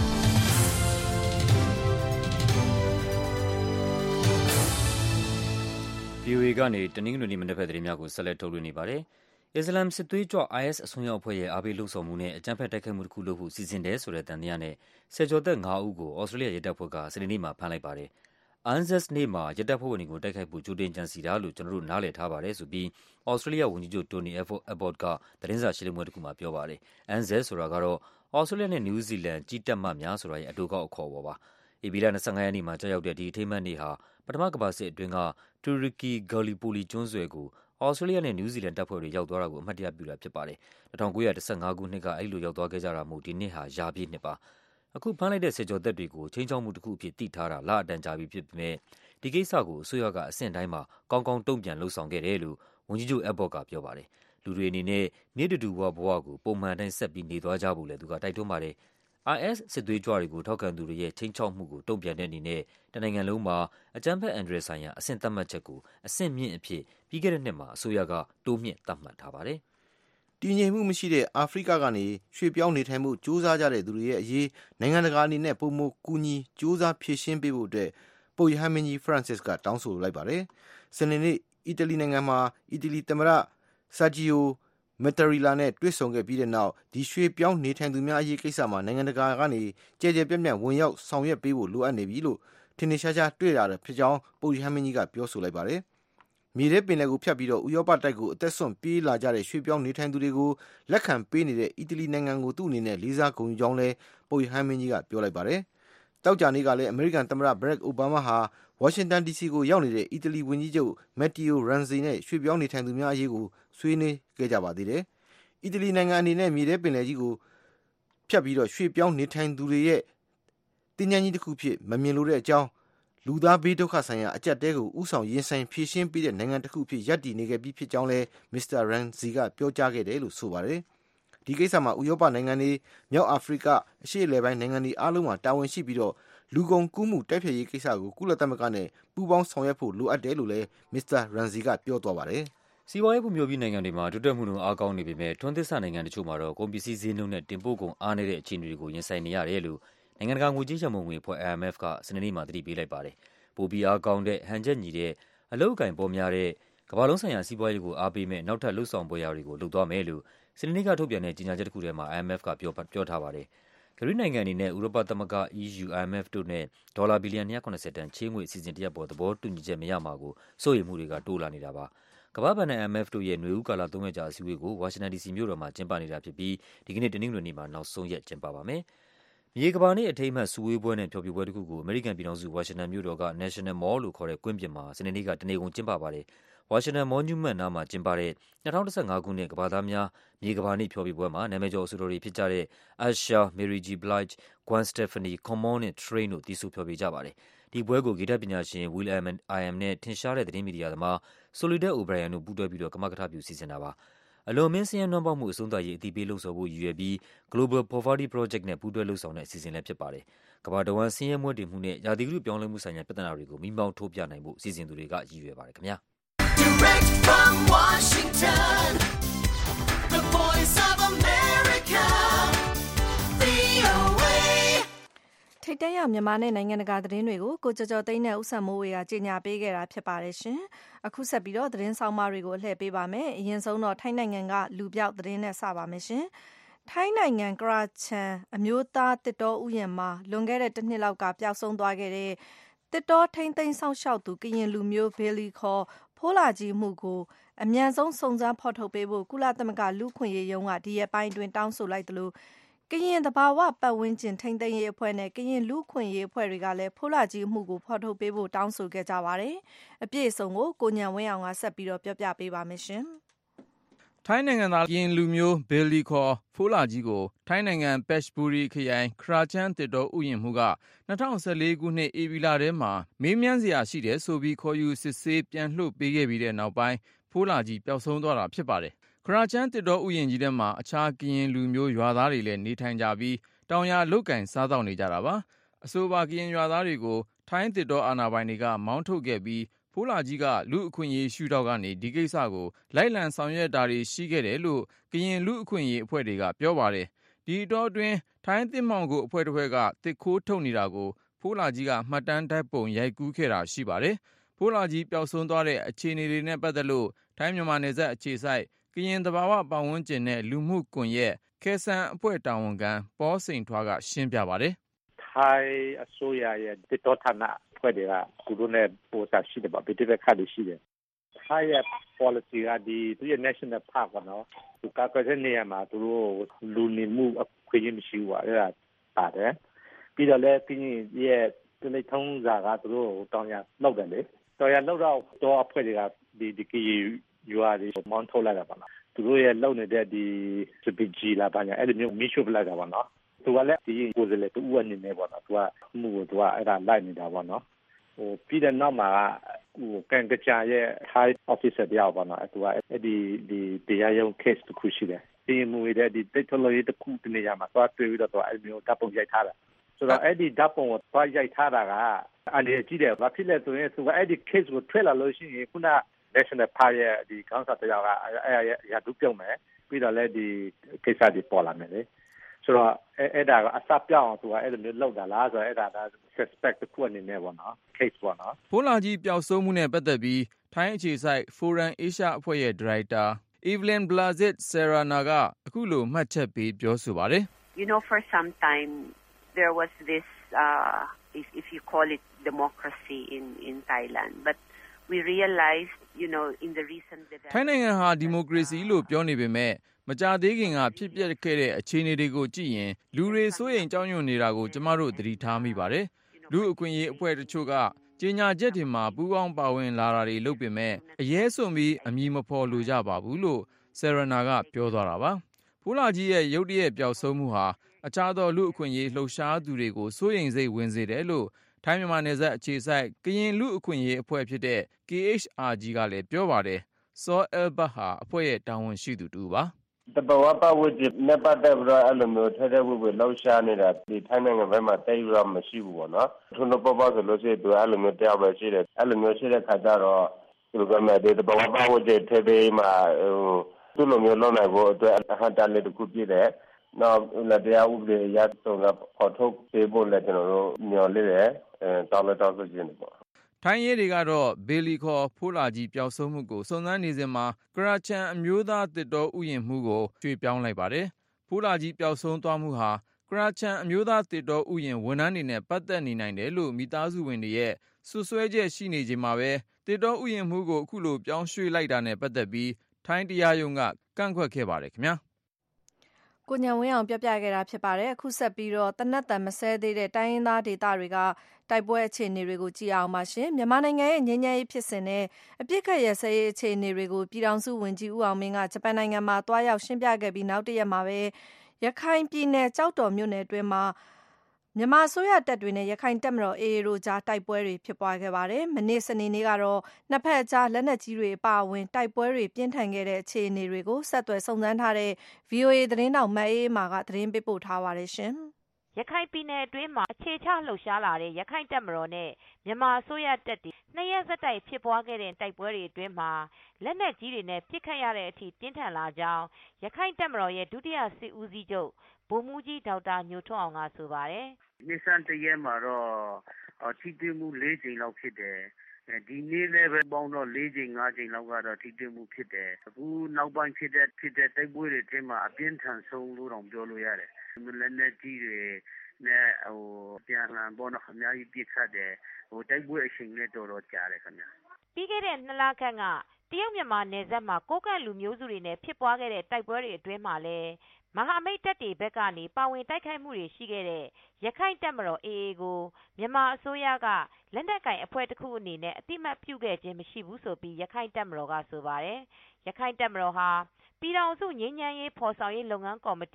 VOA ကနေတနင်္ဂနွေနေ့မနက်ဖြန်သတင်းများကိုဆက်လက်ထုတ်လွှင့်နေပါတယ်။အစ္စလာမ်စစ်သွေးကြွ IS အစွန်းရောက်အဖွဲ့ရဲ့အားပေးလှုံ့ဆော်မှုနဲ့အကြမ်းဖက်တိုက်ခိုက်မှုတစ်ခုလုပ်ဖို့စီစဉ်တယ်ဆိုတဲ့သံသယနဲ့ဆယ်ကျော်သက်5ဦးကိုဩစတြေးလျရဲတပ်ဖွဲ့ကစနေနေ့မှာဖမ်းလိုက်ပါတယ်။ Anzac နေ့မှာရဲတပ်ဖွဲ့ဝင်တွေကိုတိုက်ခိုက်ဖို့ကြိုတင်ကြံစည်တာလို့ကျွန်တော်တို့နားလည်ထားပါတယ်ဆိုပြီးဩစတြေးလျဝန်ကြီးချုပ် Tony Abbott ကသတင်းစာရှင်းလင်းပွဲတစ်ခုမှာပြောပါတယ်။ Anzac ဆိုတာကတော့ဩစတြေးလျနဲ့နယူးဇီလန်ကြီးတပ်မများဆိုတာရဲ့အတိုကောက်အခေါ်ပါ။ဧပြီလ25ရက်နေ့မှာကြာရောက်တဲ့ဒီအထိမ်းအမှတ်နေ့ဟာပထမကမ္ဘာစစ်အတွင်းကတူရကီ Gallipoli ကျွန်းဆွယ်ကိုဩစတြေးလျနဲ့နယူးဇီလန်တပ်ဖွဲ့တွေရောက်သွားတာကိုအမှတ်တရပြုတာဖြစ်ပါတယ်။1915ခုနှစ်ကအဲဒီလိုရောက်သွားခဲ့ကြတာမို့ဒီနှစ်ဟာရာပြည့်နှစ်ပါ။အခုဖမ်းလိုက်တဲ့ဆယ်ကျော်သက်တွေကိုချိန်ချောက်မှုတစ်ခုအဖြစ်သိထားတာလအတန်ကြာပြီဖြစ်ပေမဲ့ဒီကိစ္စကိုအစိုးရကအဆင့်တိုင်းမှာကောင်းကောင်းတုံ့ပြန်လှုပ်ဆောင်ခဲ့တယ်လို့ဝန်ကြီးချုပ် Abbott ကပြောပါတယ်။လူတွေအနေနဲ့နေ့တူဘဝကိုပုံမှန်တိုင်းဆက်ပြီးနေသွားကြဖို့လည်းသူကတိုက်တွန်းပါတယ်။ IS စစ်သွေးကြွတွေကိုထောက်ခံသူတွေရဲ့ချိန်ချောက်မှုကိုတုံ့ပြန်တဲ့အနေနဲ့တနိုင်ငံလုံးမှာအကြမ်းဖက်အန္တရာယ်ဆိုင်ရာအဆင့်သတ်မှတ်ချက်ကိုအဆင့်မြင့်အဖြစ်ပြီးခဲ့တဲ့နှစ်မှာအစိုးရကတိုးမြင့်သတ်မှတ်ထားပါတယ်။တည်ငြိမ်မှုမရှိတဲ့အာဖရိကကနေရွှေ့ပြောင်းနေထိုင်မှုစူးစမ်းကြတဲ့သူတွေရဲ့အရေးနိုင်ငံတကာအနေနဲ့ပုံမှန်ကူညီစူးစမ်းဖြေရှင်းပေးဖို့အတွက်ပုပ်ရဟန်းမင်းကြီး Francis ကတောင်းဆိုလိုက်ပါတယ်။စနေနေ့အီတလီနိုင်ငံမှာအီတလီသမ္မတ Sergio Mattarella နဲ့တွေ့ဆုံခဲ့ပြီးတဲ့နောက်ဒီရွှေ့ပြောင်းနေထိုင်သူများအရေးကိစ္စမှာနိုင်ငံတကာကနေကြဲကြဲပြန့်ပြန့်ဝင်ရောက်ဆောင်ရွက်ပေးဖို့လိုအပ်နေပြီလို့ထင်ထင်ရှားရှားတွေ့လာတဲ့ဖြစ်ကြောင်းပုပ်ရဟန်းမင်းကြီးကပြောဆိုလိုက်ပါတယ်။မြေထဲပင်လယ်ကိုဖြတ်ပြီးဥရောပတိုက်ကိုအသက်ဆွန့်ပြေးလာကြတဲ့ရွှေ့ပြောင်းနေထိုင်သူတွေကိုလက်ခံပေးနေတဲ့အီတလီနိုင်ငံကိုသူ့အနေနဲ့လေးစားဂုဏ်ယူကြောင်းလည်းပုပ်ရဟန်းမင်းကြီးကပြောလိုက်ပါတယ်။တောက်ကြနေ့ကလည်းအမေရိကန်သမ္မတ Barack Obama ဟာဝါရှင်တန် DC ကိုရောက်နေတဲ့အီတလီဝန်ကြီးချုပ် Matteo Renzi နဲ့ရွှေ့ပြောင်းနေထိုင်သူများအရေးကိုဆွေးနွေးခဲ့ကြပါသေးတယ်။အီတလီနိုင်ငံအနေနဲ့မြေထဲပင်လယ်ကြီးကိုဖြတ်ပြီးရွှေ့ပြောင်းနေထိုင်သူတွေရဲ့တင်းကျပ်ကြီးတစ်ခုဖြစ်မမြင်လိုတဲ့အကြောင်းလူသားဘေးဒုက္ခဆိုင်ရာအကျပ်တဲကိုဥဆောင်ရင်ဆိုင်ဖြေရှင်းပေးတဲ့နိုင်ငံတစ်ခုဖြစ်ရပ်တည်နေခဲ့ပြီးဖြစ်ကြောင်းလည်းမစ္စတာ Renzi ကပြောကြားခဲ့တယ်လို့ဆိုပါတယ်။ဒီကိစ္စမှာဥရောပနိုင်ငံတွေမြောက်အာဖရိကအရှေ့အလယ်ပိုင်းနိုင်ငံတွေအားလုံးမှာတာဝန်ရှိပြီးလူကုန်ကူးမှုတိုက်ဖျက်ရေးကိစ္စကိုကုလသမဂ္ဂနဲ့ပူးပေါင်းဆောင်ရွက်ဖို့လိုအပ်တယ်လို့လည်းမစ္စတာ Renzi ကပြောသွားပါတယ်။စီးပွားရေးဖွံ့ဖြိုးပြီးနိုင်ငံတွေမှာတိုးတက်မှုနှုန်းအားကောင်းနေပေမဲ့ထွန်းသစ်စနိုင်ငံတချို့မှာတော့ကုန်ပစ္စည်းဈေးနှုန်းနဲ့တင်ပို့ကုန်အားနည်းတဲ့အခြေအနေတွေကိုရင်ဆိုင်နေရတယ်လို့နိုင်ငံတကာငွေကြေးရန်ပုံငွေအဖွဲ့ IMF ကစနေနေ့မှာသတိပေးလိုက်ပါတယ်။ပိုပြီးအားကောင်းတဲ့ဟန်ချက်ညီတဲ့အလုပ်အကိုင်ပေါ်များတဲ့ကမ္ဘာလုံးဆိုင်ရာစီးပွားရေးကိုအားပေးမဲ့နောက်ထပ်လှုပ်ဆောင်ပွဲရာတွေကိုလုပ်သွားမယ်လို့စနေနေ့ကထုတ်ပြန်တဲ့ကြေညာချက်တစ်ခုထဲမှာ IMF ကပြောထားပါတယ်။ဂရိနိုင်ငံအနေနဲ့ဥရောပသမဂ္ဂ EU, IMF တို့နဲ့ဒေါ်လာဘီလီယံ270တန်ချေးငွေအစီအစဉ်တစ်ရပ်ပေါ်သဘောတူညီချက်မရမှာကိုစိုးရိမ်မှုတွေကတိုးလာနေတာပါ။ကမ္ဘာ့ဘဏ်နဲ့ IMF တို့ရဲ့နွေဦးကာလ3ရက်ကြာအစည်းအဝေးကိုဝါရှင်တန် DC မြို့တော်မှာကျင်းပနေတာဖြစ်ပြီးဒီကနေ့တနင်္ဂနွေနေ့မှာနောက်ဆုံးရက်ကျင်းပပါမယ်။မြေကမ္ဘာနေ့အထိမ်းအမှတ်စုဝေးပွဲနဲ့ဖျော်ဖြေပွဲတစ်ခုကိုအမေရိကန်ပြည်ထောင်စုဝါရှင်တန်မြို့တော်က National Mall လို့ခေါ်တဲ့ကွင်းပြင်မှာစနေနေ့ကတနေကုန်ကျင်းပပါတယ်။ဝါရှင်တန် Monument နားမှာကျင်းပတဲ့2015ခုနှစ်ကမ္ဘာသားများမြေကမ္ဘာနေ့ဖျော်ဖြေပွဲမှာနာမည်ကျော်အဆိုတော်တွေဖြစ်ကြတဲ့ Usher, Mary J. Blige, Gwen Stefani, Common နဲ့ Train တို့သီဆိုဖျော်ဖြေကြပါတယ်။ဒီပွဲကိုဂီတပညာရှင် Will.i.am နဲ့ထင်ရှားတဲ့သတင်းမီဒီယာသမား Soledad O'Brien တို့ပူးတွဲပြီးကမကထပြုစီစဉ်တာပါ။အလွန်အမင်းဆင်းရဲနွမ်းပါးမှုအဆုံးသတ်ရေးအသိပေးလှုံ့ဆော်ဖို့ရည်ရွယ်ပြီး Global Poverty Project နဲ့ပူးတွဲလုပ်ဆောင်တဲ့အစီအစဉ်လည်းဖြစ်ပါတယ်။ကမ္ဘာတဝန်းဆင်းရဲမွဲတေမှုနဲ့ရာသီဥတုပြောင်းလဲမှုဆိုင်ရာပြဿနာတွေကိုမီးမောင်းထိုးပြနိုင်ဖို့စီစဉ်သူတွေကရည်ရွယ်ပါတယ်ခင်ဗျာ။ Direct from Washington, the voice of America, VOA. ထိပ်တန်းရောက်မြန်မာနဲ့နိုင်ငံတကာသတင်းတွေကိုကိုကျော်ကျော်သိန်းနဲ့ဦးဆန်မိုးဝေကကြီးညာပေးခဲ့တာဖြစ်ပါတယ်ရှင်။အခုဆက်ပြီးတော့သတင်းဆောင်မတွေကိုလှည့်ပေးပါမယ်။အရင်ဆုံးတော့ထိုင်းနိုင်ငံကလူပြောက်သတင်းနဲ့စပါမယ်ရှင်။ထိုင်းနိုင်ငံကရာချန်အမျိုးသားတစ်တောဥယျာဉ်မှာလွန်ခဲ့တဲ့တစ်နှစ်လောက်ကပျောက်ဆုံးသွားခဲ့တဲ့တစ်တောထိန်းသိမ်းဆောင်ရှောက်သူကရင်လူမျိုးဘေလီခေါ်ဖိုးလာကြီးမှုကိုအမြန်ဆုံးစုံစမ်းဖော်ထုတ်ပေးဖို့ကုလသမဂ္ဂလူ့ခွင့်ရေးရုံးကဒီရက်ပိုင်းတွင်တောင်းဆိုလိုက်သလိုကရင်သဘာဝပတ်ဝန်းကျင်ထိန်းသိမ်းရေးအဖွဲ့နဲ့ကရင်လူ့ခွင့်ရေးအဖွဲ့တွေကလည်းဖိုးလာကြီးမှုကိုဖော်ထုတ်ပေးဖို့တောင်းဆိုခဲ့ကြပါတယ်။အပြည့်အစုံကိုကိုညံဝင်းအောင်ကဆက်ပြီးတော့ပြောပြပေးပါမယ်ရှင်။ထိုင်းနိုင်ငံသားကရင်လူမျိုးဘေလီခေါ်ဖိုးလာကြီးကိုထိုင်းနိုင်ငံပက်ရှ်ဘူရီခရိုင်ခရာချန်တစ်တောဥယျာဉ်မှုက2014ခုနှစ်ဧပြီလထဲမှာမေးမြန်းစရာရှိတယ်ဆိုပြီးခေါ်ယူစစ်ဆေးပြန်လွှတ်ပေးခဲ့ပြီးတဲ့နောက်ပိုင်းဖိုးလာကြီးပျောက်ဆုံးသွားတာဖြစ်ပါတယ်။ခရာချန်တစ်တောဥယျာဉ်ကြီးထဲမှာအခြားကရင်လူမျိုးရွာသားတွေလည်းနေထိုင်ကြပြီးတောင်ယာလုပ်ကိုင်စားသောက်နေကြတာပါ။အဆိုပါကရင်ရွာသားတွေကိုထိုင်းတစ်တောအာဏာပိုင်တွေကမောင်းထုတ်ခဲ့ပြီးဖိုးလာကြီးကလူအခွင့်အရေးရှုထောင့်ကနေဒီကိစ္စကိုလိုက်လံဆောင်ရွက်တာတွေရှိခဲ့တယ်လို့ကရင်လူအခွင့်အရေးအဖွဲ့တွေကပြောပါတယ်။ဒီအတောအတွင်းထိုင်းသစ်မှောင်ကိုအဖွဲ့တစ်ဖွဲ့ကတစ်ခိုးထုတ်နေတာကိုဖိုးလာကြီးကမှတ်တမ်းဓာတ်ပုံရိုက်ကူးခဲ့တာရှိပါတယ်။ဖိုးလာကြီးပျောက်ဆုံးသွားတဲ့အခြေအနေတွေနဲ့ပတ်သက်လို့ထိုင်းမြန်မာနယ်စပ်အခြေစိုက်ကရင်သဘာဝပတ်ဝန်းကျင်နဲ့လူမှုကွန်ရက်ခဲဆန်အဖွဲ့တာဝန်ခံပေါစိန်ထွားကရှင်းပြပါတယ်။ထိုင်းအစိုးရရဲ့တစ်တောဌာနဖွဲ့တွေကသူတို့နဲ့ပို့စာရှိတယ်ပေါ့ဗီဒီယိုခတ်ရှိတယ်။ထိုင်းရဲ့ policy ကသူရဲ့ national park ပေါ့နော်။သူကကွယ်တဲ့နေရာမှာသူတို့လူနေမှုအခွင့်အရေးမရှိဘူးအဲ့ဒါပါတယ်။ပြီးတော့လည်းကရင်ရဲ့တလိထုံးစာကသူတို့တောင်ရလောက်တယ်လေ။တောင်ရလောက်တော့အဖွဲ့တွေကဒီကရင်ရွာတွေမောင်းထုတ်လိုက်တာပေါ့နော်။သူတို့ရဲ့လုံနေတဲ့စပီဂျီလာပါညာအဲ့လိုမျိုးမီးရှို့ပလိုက်တာပေါ့နော်။သူကလည်းဒီကိုယ်စလေတူအနေနဲ့ပေါ့နော်။သူကမှုကိုသူကအဲ့ဒါလိုက်နေတာပေါ့နော်။ပြီးတဲ့နောက်မှာကန်ကကြရဲ့ high officer တယောက်ပေါ့နော်။သူကအဲ့ဒီတရားရုံး case တစ်ခုရှိတယ်။ဒီမူရဲ့ဒီ technology တစ်ခုတနေရာမှာသွားတွေ့ပြီးတော့အဲ့မျိုးတပ်ပုံရိုက်ထားတာ။ဆိုတော့အဲ့ဒီတပ်ပုံကိုသွားရိုက်ထားတာကအန်ဒီကြည့်တယ်ဘာဖြစ်လဲဆိုရင်သူကအဲ့ဒီ case ကိုထွက်လာလို့ရှိရင်ခုနnational park ရဲ့ဒီခေါင်းဆောင်တယောက်ကရာထူးပြုတ်မယ်ပြီးတော့လည်းဒီကိစ္စတွေပေါ်လာမယ်လေဆိုတော့အဲ့ဒါကအစပြောင်းအောင်သူကအဲ့လိုမျိုးလောက်တာလားဆိုတော့အဲ့ဒါက suspect တစ်ခုအနေနဲ့ပေါ့နော် case ပေါ့နော်ဖိုးလာကြီးပျောက်ဆုံးမှုနဲ့ပတ်သက်ပြီးထိုင်းအခြေစိုက် Forum Asia အဖွဲ့ရဲ့ဒါရိုက်တာ Evelyn Blazit Serana ကအခုလိုမှတ်ချက်ပေးပြောဆိုပါတယ် You know for some time there was this if you call it democracy in Thailand but we realized in the recent development ထိုင်းနိုင်ငံဟာဒီမိုကရေစီလို့ပြောနေပေမဲ့မကြာသေးခင်ကဖြစ်ပျက်ခဲ့တဲ့အခြေအနေတွေကိုကြည့်ရင်လူတွေစိုးရိမ်ကြောက်ရွံ့နေတာကိုကျမတို့သတိထားမိပါတယ်လူအခွင့်အရေးအဖွဲ့တချို့ကကြေညာချက်တွေမှာပူးပေါင်းပါဝင်လာတာတွေလုပ်ပေမဲ့အရေးစွန်ပြီးအမည်မဖော်လိုကြပါဘူးလို့ဆယ်ရနာကပြောသွားတာပါဖိုးလာကြီးရဲ့ရုတ်တရက်ပျောက်ဆုံးမှုဟာအခြားသောလူအခွင့်အရေးလှုပ်ရှားသူတွေကိုစိုးရိမ်စိတ်ဝင်စေတယ်လို့ထိုင်းမြန်မာနယ်စပ်အခြေစိုက်ကရင်လူအခွင့်အရေးအဖွဲ့ဖြစ်တဲ့ KHRG ကလည်းပြောပါတယ်စောအယ်ဘတ်ဟာအဖွဲ့ရဲ့တာဝန်ရှိသူတူပါတဘာဝပတ်ဝန်းကျင်နဲ့ပတ်သက်ပြီးတော့အဲ့လိုမျိုးထဲထဲဝှေ့လှုပ်ရှားနေတာဒီထိုင်းနိုင်ငံဘက်မှာတိတ်ပြီးမရှိဘူးပေါ့နော်ထုံတော့ပေါ့ဆိုလို့ရှိရင်သူအဲ့လိုမျိုးတယောက်ပဲရှိတယ်အဲ့လိုမျိုးရှိတဲ့ခါကျတော့သူကမှဒီတဘာဝပတ်ဝန်းကျင်ထဲထဲမှာသူ့လိုမျိုးလုပ်နိုင်ဖို့အတွက်အဟန့်တလေးတစ်ခုပြည့်တယ်နောက်လည်းတရားဥပဒေရတော့ဖော်ထုတ်ပေးဖို့လည်းကျွန်တော်တို့မျှော်လင့်တယ်တောင်းဆိုခြင်းတွေပေါ့ထိုင်းရဲတွေကတော့ဘေလီခေါ်ဖိုးလာကြီးပျောက်ဆုံးမှုကိုစုံစမ်းနေစဉ်မှာကရာချန်အမျိုးသားတစ်တောဥယျာဉ်မှုကိုရွှေ့ပြောင်းလိုက်ပါတယ်ဖိုးလာကြီးပျောက်ဆုံးသွားမှုဟာကရာချန်အမျိုးသားတစ်တောဥယျာဉ်ဝန်ထမ်းတွေနဲ့ပတ်သက်နေနိုင်တယ်လို့မိသားစုဝင်တွေရဲ့စွပ်စွဲချက်ရှိနေချိန်မှာပဲတစ်တောဥယျာဉ်မှုကိုအခုလိုပြောင်းရွှေ့လိုက်တာနဲ့ပတ်သက်ပြီးထိုင်းတရားရုံးကကန့်ကွက်ခဲ့ပါတယ်ခင်ဗျာကိုညံဝင်းအောင်ပြပြခဲ့တာဖြစ်ပါတယ်အခုဆက်ပြီးတော့တနက်တန်မဆဲသေးတဲ့တိုင်းရင်းသားဒေသတွေကတိုက်ပွဲအခြေအနေတွေကိုကြည့်အောင်ပါရှင်မြန်မာနိုင်ငံရဲ့ငြိမ်းချမ်းရေးဖြစ်စဉ်နဲ့အပြစ်ခတ်ရစဲရေးအခြေအနေတွေကိုပြည်ထောင်စုဝန်ကြီးဦးအောင်မင်းကဂျပန်နိုင်ငံမှာတွားရောက်ရှင်းပြခဲ့ပြီးနောက်တရက်မှာပဲရခိုင်ပြည်နယ်ကြောက်တော်မြို့နယ်အတွင်းမှာမြန်မာအစိုးရတပ်တွေနဲ့ရခိုင်တပ်မတော် AA တို့ကြားတိုက်ပွဲတွေဖြစ်ပွားခဲ့ပါတယ်။မနေ့စနေနေ့ကတော့နှစ်ဖက်အကြားလက်နက်ကြီးတွေအပါအဝင်တိုက်ပွဲတွေပြင်းထန်ခဲ့တဲ့အခြေအနေတွေကိုဆက်သွယ်စုံစမ်းထားတဲ့ VOA သတင်းတောက်မအေးမာကသတင်းပေးပို့ထားပါတယ်ရှင်။ရခိုင်ပြည်နယ်အတွင်းမှာအခြေချလှုပ်ရှားလာတဲ့ရခိုင်တပ်မတော်နဲ့မြန်မာအစိုးရတပ်တွေနှစ်ရက်ဆက်တိုက်ဖြစ်ပွားခဲ့တဲ့တိုက်ပွဲတွေအတွင်းမှာလက်နက်ကြီးတွေနဲ့ပစ်ခတ်ရတဲ့အထိပြင်းထန်လာကြောင်းရခိုင်တပ်မတော်ရဲ့ဒုတိယစစ်ဦးစီးချုပ်ဗိုလ်မှူးကြီးဒေါက်တာညိုထွန်းအောင်ကဆိုပါတယ်။နှစ်ဆန်းတစ်ရက်မှာတော့ထိတွေ့မှု4ကြိမ်လောက်ဖြစ်တယ်။ဒီနေ့လည်းပဲပေါင်းတော့4ကြိမ်5ကြိမ်လောက်ကတော့ထိတွေ့မှုဖြစ်တယ်။အခုနောက်ပိုင်းဖြစ်တဲ့တိုက်ပွဲတွေထဲမှာအပြင်းထန်ဆုံးလို့တောင်ပြောလို့ရတယ်။လက်နက်ကြီးတွေနဲ့ပြန်လှန်ပေါ့နော်အများကြီးပြစ်ခတ်တယ်တိုက်ပွဲအချိန်နဲ့တော်တော်ကြာတယ်ခင်ဗျ။ပြီးခဲ့တဲ့2လခန့်ကတရုတ်မြန်မာနယ်စပ်မှာကိုကန့်လူမျိုးစုတွေနဲ့ဖြစ်ပွားခဲ့တဲ့တိုက်ပွဲတွေအတွင်းမှာလည်းမဟာမိတ်တပ်တွေဘက်ကနေပါဝင်တိုက်ခိုက်မှုတွေရှိခဲ့တဲ့ရခိုင်တပ်မတော် AA ကိုမြန်မာအစိုးရကလက်နက်ကင်အဖွဲ့တစ်ခုအနေနဲ့အတိမတ်ပြုခဲ့ခြင်းမရှိဘူးဆိုပြီးရခိုင်တပ်မတော်ကဆိုပါတယ်။ရခိုင်တပ်မတော်ဟာပြည်ထောင်စုငြိမ်းချမ်းရေးဖော်ဆောင်ရေးလုပ်ငန်းကော်မတီ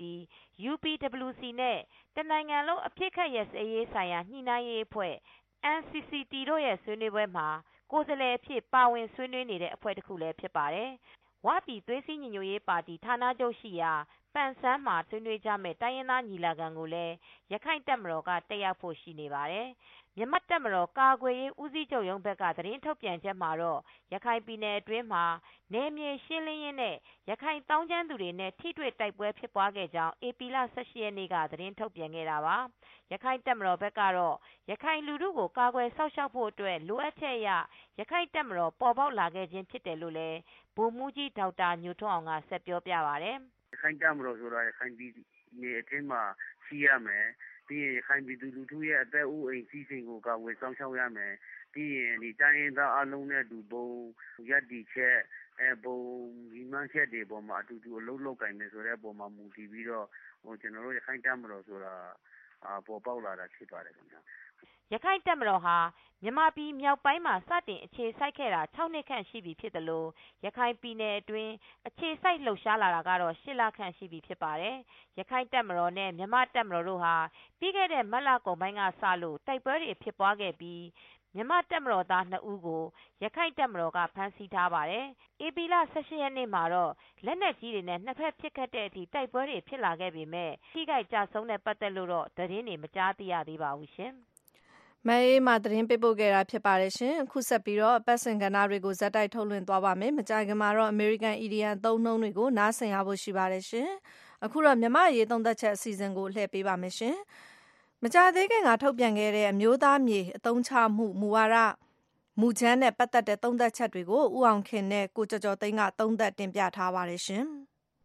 UPWC နဲ့တနိုင်ငံလုံးအဖြစ်ခတ်ရစရေးဆိုင်ရာညှိနှိုင်းရေးအဖွဲ့ NCCT တို့ရဲ့ဆွေးနွေးပွဲမှာကိုယ်စားလှယ်အဖြစ်ပါဝင်ဆွေးနွေးနေတဲ့အဖွဲ့တစ်ခုလည်းဖြစ်ပါတယ်။ဝပြည်သွေးစည်းညီညွတ်ရေးပါတီဌာနချုပ်ရှိရာပန်ဆန်းမှာဆွေးနွေးကြမယ့်တိုင်းရင်းသားညီလာခံကိုလည်းရခိုင်တပ်မတော်ကတက်ရောက်ဖို့ရှိနေပါတယ်။မြန်မာတပ်မတော်ကာကွယ်ရေးဦးစီးချုပ်ရုံးဘက်ကသတင်းထုတ်ပြန်ချက်မှာတော့ရခိုင်ပြည်နယ်အတွင်းမှာနယ်မြေရှင်းလင်းရေးနဲ့ရခိုင်တောင်ကျမ်းသူတွေနဲ့ထိတွေ့တိုက်ပွဲဖြစ်ပွားခဲ့ကြောင်းဧပြီလ18ရက်နေ့ကသတင်းထုတ်ပြန်ခဲ့တာပါ။ရခိုင်တပ်မတော်ဘက်ကတော့ရခိုင်လူထုကိုကာကွယ်စောင့်ရှောက်ဖို့အတွက်လိုအပ်ချက်အရရခိုင်တပ်မတော်ပေါ်ပေါက်လာခဲ့ခြင်းဖြစ်တယ်လို့လည်းဗိုလ်မှူးကြီးဒေါက်တာညိုထွန်းအောင်ကဆက်ပြောပြပါတယ်။ရခိုင်တပ်မတော်ဆိုတာရခိုင်ပြည်နယ်အတွင်းမှာရှိရမယ်။ပြီးရင်ရခိုင်ပြည်သူလူထုရဲ့အသက်အိုးအိမ်စီးစိမ်ကိုကာကွယ်စောင့်ရှောက်ရမယ်။ပြီးရင်ဒီတိုင်းရင်းသားအလုံးနဲ့ဘုံရပ်တည်ချက်ဘုံညီမချက်တွေပေါ်မှာအတူတူအလုပ်လုပ်ကိုင်နေဆိုတဲ့ပုံမှာမူတည်ပြီးတော့ကျွန်တော်တို့ရခိုင်တပ်မတော်ဆိုတာပေါ်ပေါက်လာတာဖြစ်ပါတယ်ခင်ဗျာ။ရခိုင်တပ်မတော်ဟာမြန်မာပြည်မြောက်ပိုင်းမှာစတင်အခြေစိုက်ခဲ့တာ6နှစ်ခန့်ရှိပြီဖြစ်တယ်လို့ရခိုင်ပြည်နယ်အတွင်းအခြေစိုက်လှုပ်ရှားလာတာကတော့8လခန့်ရှိပြီဖြစ်ပါတယ်။ရခိုင်တပ်မတော်နဲ့မြန်မာတပ်မတော်တို့ဟာပြီးခဲ့တဲ့မတ်လကုန်ပိုင်းကစလို့တိုက်ပွဲတွေဖြစ်ပွားခဲ့ပြီးမြန်မာတပ်မတော်သား2ဦးကိုရခိုင်တပ်မတော်ကဖမ်းဆီးထားပါတယ်။ဧပြီလ18ရက်နေ့မှာတော့လက်နက်ကြီးတွေနဲ့နှစ်ဖက်ပစ်ခတ်တဲ့အထိတိုက်ပွဲတွေဖြစ်လာခဲ့ပေမဲ့ထိခိုက်ကြဆုံးတဲ့ပတ်သက်လို့တော့သတင်းတွေမကြားသိရသေးပါဘူးရှင်။မအေးမာသတင်းပေးပို့ခဲ့တာဖြစ်ပါတယ်ရှင်။အခုဆက်ပြီးတော့အပတ်စဉ်ကဏ္ဍတွေကိုဇက်တိုက်ထုတ်လွှင့်သွားပါမယ်။မကြာခင်မှာတော့ American Indian သုံးနှုန်းတွေကိုနားဆင်ရဖို့ရှိပါတယ်ရှင်။အခုတော့မြမရေးသုံးသက်ချက်အစီအစဉ်ကိုလှည့်ပေးပါမယ်ရှင်။မကြာသေးခင်ကထုတ်ပြန်ခဲ့တဲ့အမျိုးသားမြေအသုံးချမှုမူဝါဒမူချမ်းနဲ့ပတ်သက်တဲ့သုံးသက်ချက်တွေကိုဦးအောင်ခင်နဲ့ကိုကျော်ကျော်သိန်းကသုံးသက်တင်ပြထားပါတယ်ရှင်။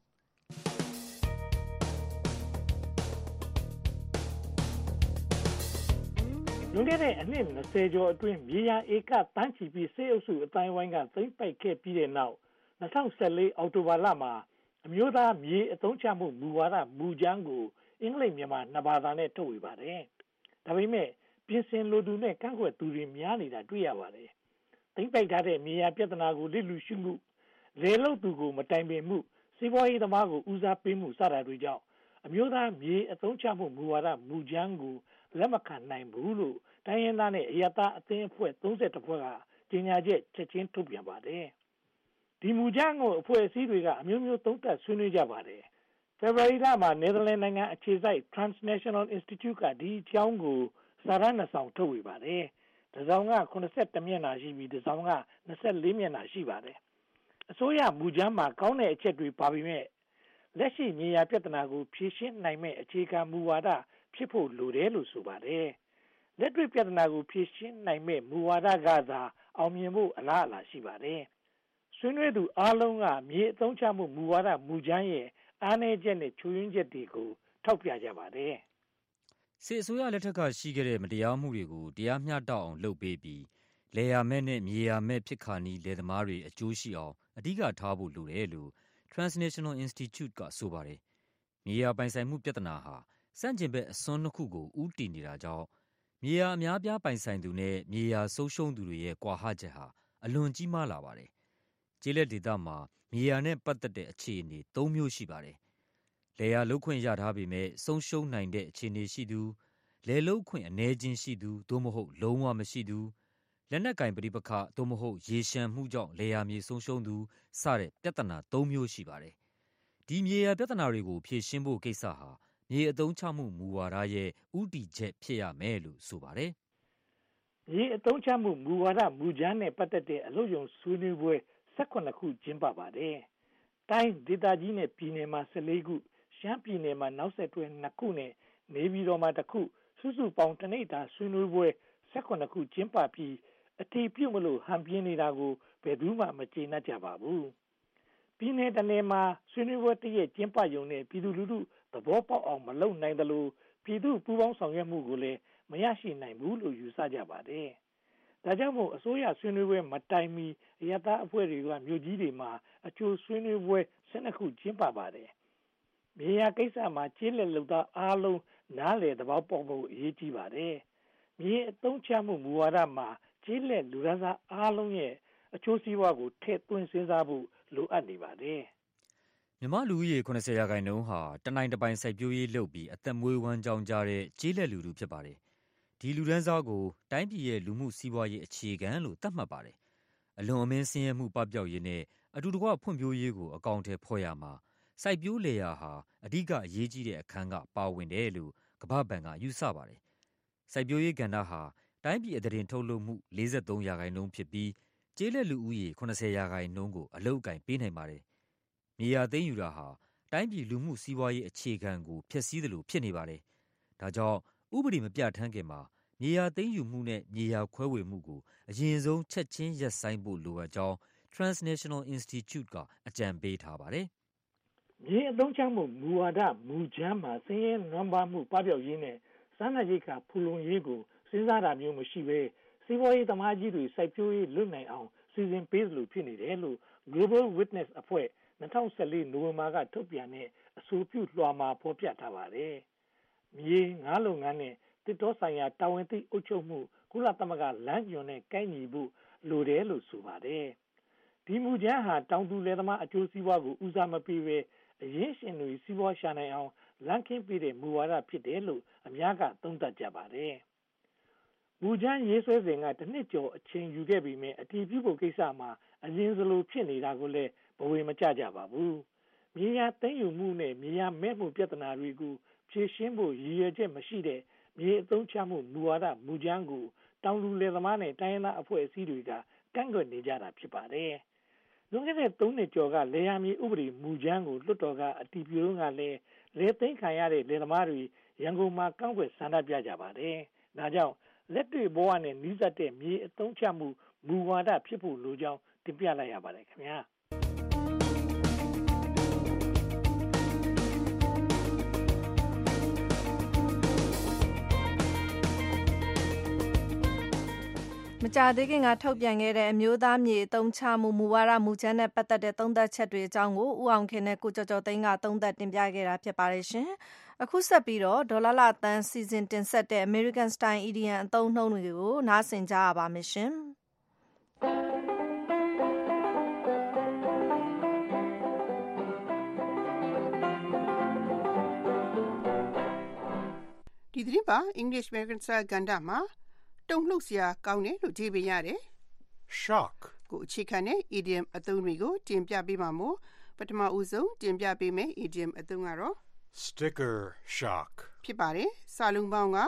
လွန်ခဲ့တဲ့အနှစ်20ကျော်အတွင်းမြေယာဧကတန်းချီပြီးစေအုပ်စုအတိုင်းဝိုင်းကသိမ်းပိုက်ခဲ့ပြီးတဲ့နောက်2014အောက်တိုဘာလမှာအမျိုးသားမြေအသုံးချမှုမူဝါဒမူကြမ်းကိုအင်္ဂလိပ်မြန်မာနှစ်ဘာသာနဲ့ထုတ်ဝေပါတယ်။ဒါပေမဲ့ပြင်ဆင်လိုသူနဲ့ကန့်ကွက်သူတွေများနေတာတွေ့ရပါတယ်။သိမ်းပိုက်ထားတဲ့မြေယာပြဿနာကိုလစ်လူရှုမှုလေလုတ်သူကိုမတိုင်ပင်မှုစီးပွားရေးသမားကိုဦးစားပေးမှုစတာတွေကြောင့်အမျိုးသားမြေအသုံးချမှုမူဝါဒမူကြမ်းကိုလက်မခံနိုင်ဘူးလို့တိုင်းရင်းသားနဲ့အရတာအသင်းအဖွဲ့31ဖွဲ့ကကြေညာချက်ချက်ချင်းထုတ်ပြန်ပါတယ်။ဒီမူကြမ်းကိုအဖွဲ့အစည်းတွေကအမျိုးမျိုးသုံးသပ်ဆွေးနွေးကြပါတယ်။ဖေဖော်ဝါရီလမှာနယ်သာလန်နိုင်ငံအခြေစိုက် Transnational Institute ကဒီအကြောင်းကိုစာရန်နှစ်ဆောင်ထုတ်ဝေပါတယ်။တစ်စောင်က82မျက်နှာရှိပြီးတစ်စောင်က24မျက်နှာရှိပါတယ်။အစိုးရမူကြမ်းမှာကောင်းတဲ့အချက်တွေပါပေမဲ့လက်ရှိမြေယာပြဿနာကိုဖြေရှင်းနိုင်မဲ့အခြေခံမူဝါဒဖြစ်ဖို့လိုတယ်လို့ဆိုပါတယ်။လက်တွေ့ပြဿနာကိုဖြေရှင်းနိုင်မဲ့မူဝါဒကသာအောင်မြင်ဖို့အလားအလာရှိပါတယ်။ဆွေးနွေးသူအားလုံးကမြေအသုံးချမှုမူဝါဒမူကြမ်းရဲ့အားနည်းချက်နဲ့ချိုးယွင်းချက်တွေကိုထောက်ပြကြပါတယ်။စစ်အစိုးရလက်ထက်ကရှိခဲ့တဲ့မတရားမှုတွေကိုတရားမျှတအောင်လုပ်ပေးပြီးလယ်ယာမဲ့နဲ့မြေယာမဲ့ဖြစ်ခါနီးလယ်သမားတွေအကျိုးရှိအောင်အဓိကထားဖို့လိုတယ်လို့ Transnational Institute ကဆိုပါတယ်။မြေယာပိုင်ဆိုင်မှုပြဿနာဟာစန့်ကျင်ဘက်အစွန်းနှစ်ခုကိုဦးတည်နေတာကြောင့်မြေယာအများပြားပိုင်ဆိုင်သူနဲ့မြေယာဆုံးရှုံးသူတွေရဲ့ကွာဟချက်ဟာအလွန်ကြီးမားလာပါတယ်။ကျေးလက်ဒေသမှာမြေယာနဲ့ပတ်သက်တဲ့အခြေအနေ၃မျိုးရှိပါတယ်။လယ်ယာလုပ်ခွင့်ရထားပေမဲ့ဆုံးရှုံးနိုင်တဲ့အခြေအနေရှိသူလယ်လုပ်ခွင့်အနည်းချင်းရှိသူသို့မဟုတ်လုံးဝမရှိသူလက်နက်ကင်ပဋိပက္ခသို့မဟုတ်ရေရှမ်းမှုကြောင့်လယ်ယာမြေဆုံးရှုံးသူစတဲ့ပြဿနာ၃မျိုးရှိပါတယ်။ဒီမြေယာပြဿနာတွေကိုဖြေရှင်းဖို့ကိစ္စဟာမြေအသုံးချမှုမူဝါဒရဲ့ဥတီချက်ဖြစ်ရမယ်လို့ဆိုပါတယ်။မြေအသုံးချမှုမူဝါဒမူကြမ်းနဲ့ပတ်သက်တဲ့အလုပ်ရုံဆွေးနွေးပွဲ18ခုကျင်းပပါတယ်။တိုင်းဒေသကြီးနဲ့ပြည်နယ်မှာ14ခုရှမ်းပြည်နယ်မှာနောက်ဆက်တွဲ2ခုနဲ့နေပြည်တော်မှာ1ခုစုစုပေါင်းတစ်နေ့တာဆွေးနွေးပွဲ18ခုကျင်းပပြီးအထည်ပြုတ်မလို့ဟန်ပြင်းနေတာကိုဘယ်သူမှမကျေနပ်ကြပါဘူး။ပြည်နယ်တစ်နယ်မှာဆွေးနွေးပွဲတည့်ကျင်းပရုံနဲ့ပြည်သူလူထုသဘောပေါက်အောင်မလုပ်နိုင်သလိုပြည်သူပူးပေါင်းဆောင်ရွက်မှုကိုလည်းမရရှိနိုင်ဘူးလို့ယူဆကြပါတယ်။ဒါကြောင့်မို့အစိုးရဆွေးနွေးပွဲမတိုင်မီအရတာအဖွဲ့တွေကမြို့ကြီးတွေမှာအကျိုးဆွေးနွေးပွဲ12ခုကျင်းပပါတယ်။မြေယာကိစ္စမှာကျေးလက်လူသားအားလုံးနားလည်သဘောပေါက်ဖို့အရေးကြီးပါတယ်။မြေအသုံးချမှုမူဝါဒမှာကျေးလက်လူသားအားလုံးရဲ့အကျိုးစီးပွားကိုထည့်သွင်းစဉ်းစားဖို့လိုအပ်နေပါတယ်။မြန်မာလူဦးရေ80%ဟာတနိုင်တပိုင်စိုက်ပျိုးရေးလုပ်ပြီးအသက်မွေးဝမ်းကြောင်းကြတဲ့ကျေးလက်လူထုဖြစ်ပါတယ်။ဒီလူဒန်းစားကိုတိုင်းပြည်ရဲ့လူမှုစီးပွားရေးအခြေခံလို့သတ်မှတ်ပါတယ်။အလွန်အမင်းဆင်းရဲမှုပပျောက်ရေးနဲ့အတူတကွဖွံ့ဖြိုးရေးကိုအကောင်အထည်ဖော်ရမှာစိုက်ပျိုးလယ်ယာဟာအဓိကအရေးကြီးတဲ့အခန်းကပါဝင်တယ်လို့ကမ္ဘာ့ဘဏ်ကယူဆပါတယ်။စိုက်ပျိုးရေးကဏ္ဍဟာတိုင်းပြည်အသားထုတ်လုပ်မှု43%ဖြစ်ပြီးကျေးလက်လူဦးရေ80%ကိုအလုပ်အကင်ပေးနိုင်ပါတယ်။မြေယာသိမ်းယူတာဟာတိုင်းပြည်လူမှုစီးပွားရေးအခြေခံကိုဖျက်ဆီးသလိုဖြစ်နေပါတယ်။ဒါကြောင့်ဥပဒေမပြဋ္ဌာန်းခင်မှာမြေယာသိမ်းယူမှုနဲ့မြေယာခွဲဝေမှုကိုအရင်ဆုံးချက်ချင်းရပ်ဆိုင်းဖို့လိုအပ်ကြောင်း Transnational Institute ကအကြံပေးထားပါတယ်။မြေအသုံးချမှုမူဝါဒမူကြမ်းမှာဆင်းရဲနွမ်းပါးမှုပပျောက်ရေးနဲ့စားနပ်ရိက္ခာဖူလုံရေးကိုစဉ်းစားတာမျိုးမရှိဘဲစီးပွားရေးသမားကြီးတွေစိုက်ပျိုးရေးလွတ်နိုင်အောင်စီစဉ်ပေးသလိုဖြစ်နေတယ်လို့ Global Witness အဖွဲ့2014နိုဝင်ဘာကထုတ်ပြန်တဲ့အဆိုပြုလွှာမှာဖော်ပြထားပါတယ်။မြေငါးလုပ်ငန်းနဲ့တစ်တောဆိုင်ရာတာဝန်သိအုပ်ချုပ်မှုကုလသမဂ္ဂလမ်းညွှန်နဲ့ကိုက်ညီဖို့လိုတယ်လို့ဆိုပါတယ်။ဒီမူကြမ်းဟာတောင်သူလယ်သမားအကျိုးစီးပွားကိုဦးစားမပေးဘဲအရင်းရှင်တွေစီးပွားရှာနိုင်အောင်လမ်းခင်းပေးတဲ့မူဝါဒဖြစ်တယ်လို့အများကသုံးသပ်ကြပါတယ်။မူကြမ်းရေးဆွဲစဉ်ကတစ်နှစ်ကျော်အချိန်ယူခဲ့ပြီးမြဲအတည်ပြုဖို့ကိစ္စမှာအရင်စလိုဖြစ်နေတာကိုလည်းဘဝမကျကြပါဘူး။မြေယာသိမ်းယူမှုနဲ့မြေယာမဲ့မှုပြဿနာတွေကိုဖြေရှင်းဖို့ရည်ရွယ်ချက်မရှိတဲ့မြေအသုံးချမှုမူဝါဒမူကြမ်းကိုတောင်လူလယ်သမားနဲ့တိုင်းရင်းသားအဖွဲ့အစည်းတွေကကန့်ကွက်နေကြတာဖြစ်ပါတယ်။လွန်ခဲ့တဲ့3နှစ်ကျော်ကလယ်ယာမြေဥပဒေမူကြမ်းကိုလွှတ်တော်ကအတည်ပြုကလည်းလယ်သိမ်းခံရတဲ့လယ်သမားတွေရန်ကုန်မှာကန့်ကွက်ဆန္ဒပြကြပါတယ်။ဒါကြောင့်လက်တွေ့ဘဝနဲ့နှီးစပ်တဲ့မြေအသုံးချမှုမူဝါဒဖြစ်ဖို့လိုကြောင်းတင်ပြလိုက်ရပါတယ်ခင်ဗျာမကြာသေးခင်ကထုတ်ပြန်ခဲ့တဲ့အမျိုးသားမြေအသုံးချမှုမူဝါဒမူကြမ်းနဲ့ပတ်သက်တဲ့သုံးသပ်ချက်တွေအကြောင်းကိုဦးအောင်ခင်နဲ့ကိုကျော်ကျော်သိန်းကသုံးသပ်တင်ပြခဲ့တာဖြစ်ပါတယ်ရှင်။အခုဆက်ပြီးတော့ဒေါ်လာတန်းစီစဉ်တင်ဆက်တဲ့ American Style Idiom အသုံးအနှုန်းတွေကိုနားဆင်ကြရပါမယ်ရှင်။ဒီသတင်းပါ English American Style ကဏ္ဍမှာတုန်လှုပ်စရာကောင်းတယ်လို့ကြည့်ပေးရတယ် shock ကိုအခြေခံတဲ့ idiom အသုံးတွေကိုတင်ပြပေးပါမို့ပထမဦးဆုံးတင်ပြပေးမယ် idiom အသုံးကတော့ sticker shock ဖြစ်ပါတယ်စာလုံးပေါင်းက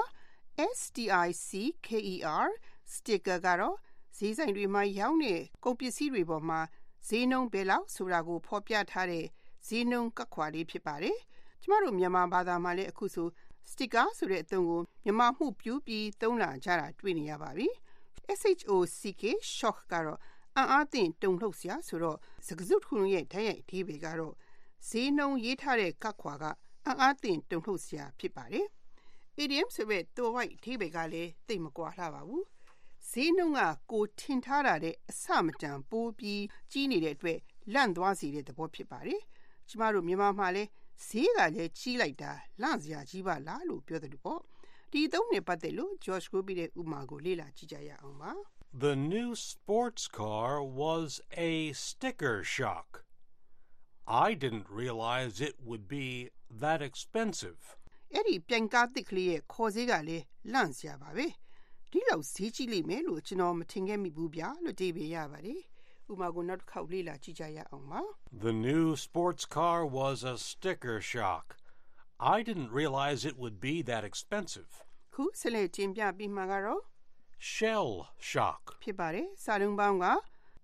sticker sticker ကတော့ဈေးဆိုင်တွေမှာရောင်းတဲ့ကုန်ပစ္စည်းတွေပေါ်မှာဈေးနှုန်းဘယ်လောက်ဆိုတာကိုဖော်ပြထားတဲ့ဈေးနှုန်းကတ်ခွာလေးဖြစ်ပါတယ်ကျမတို့မြန်မာဘာသာမှာလည်းအခုဆိုsticker ဆိုတဲ့အသုံးကိုမြန်မာမှုပြူပြီးသုံးလာကြတာတွေ့နေရပါပြီ SHOCK shock ကတော့အံ့အားသင့်တုန်လှုပ်စရာဆိုတော့စကားစုတစ်ခုလုံးရဲ့ဓာတ်ရိုက်အဓိပ္ပာယ်ကတော့ဈေးနှုန်းရေးထားတဲ့ကတ်ခွာကအံ့အားသင့်တုန်လှုပ်စရာဖြစ်ပါတယ် idiom ဆိုတဲ့ตัวဝိုက်အဓိပ္ပာယ်ကလည်းသိပ်မကွာလှပါဘူးဈေးနှုန်းကကိုထင်ထားတာတဲ့အဆမတန်ပိုးပြီးကြီးနေတဲ့အတွက်လန့်သွားစေတဲ့သဘောဖြစ်ပါတယ်ကျမတို့မြန်မာမှာလည်းဈေးကလည်းကြီးလိုက်တာလန့်စရာကြီးပါလားလို့ပြောတယ်လို့ပေါ့ဒီသုံးနဲ့ပတ်သက်လို့ George ကိုပြီးတဲ့ဥမာကိုလေ့လာကြည့်ကြရအောင်ပါ The new sports car was a sticker shock. I didn't realize it would be that expensive. အဲ့ဒီပြန်ကားတစ်ကလေးရဲ့ခေါ်ဈေးကလည်းလန့်စရာပါပဲဒီလောက်ဈေးကြီးလိမ့်မယ်လို့ကျွန်တော်မထင်ခဲ့မိဘူးဗျာလို့ဒီပေးရပါတယ်ဥမာကိုနောက်တစ်ခေါက်လေ့လာကြည့်ကြရအောင်ပါ The new sports car was a sticker shock. I didn't realize it would be that expensive. ခုဆက်လက်တင်ပြပြီးမှကတော့ Shell shock. ဖြစ်ပါတယ်စာလုံးပေါင်းက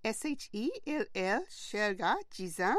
SHELL shell ကကြီးစံ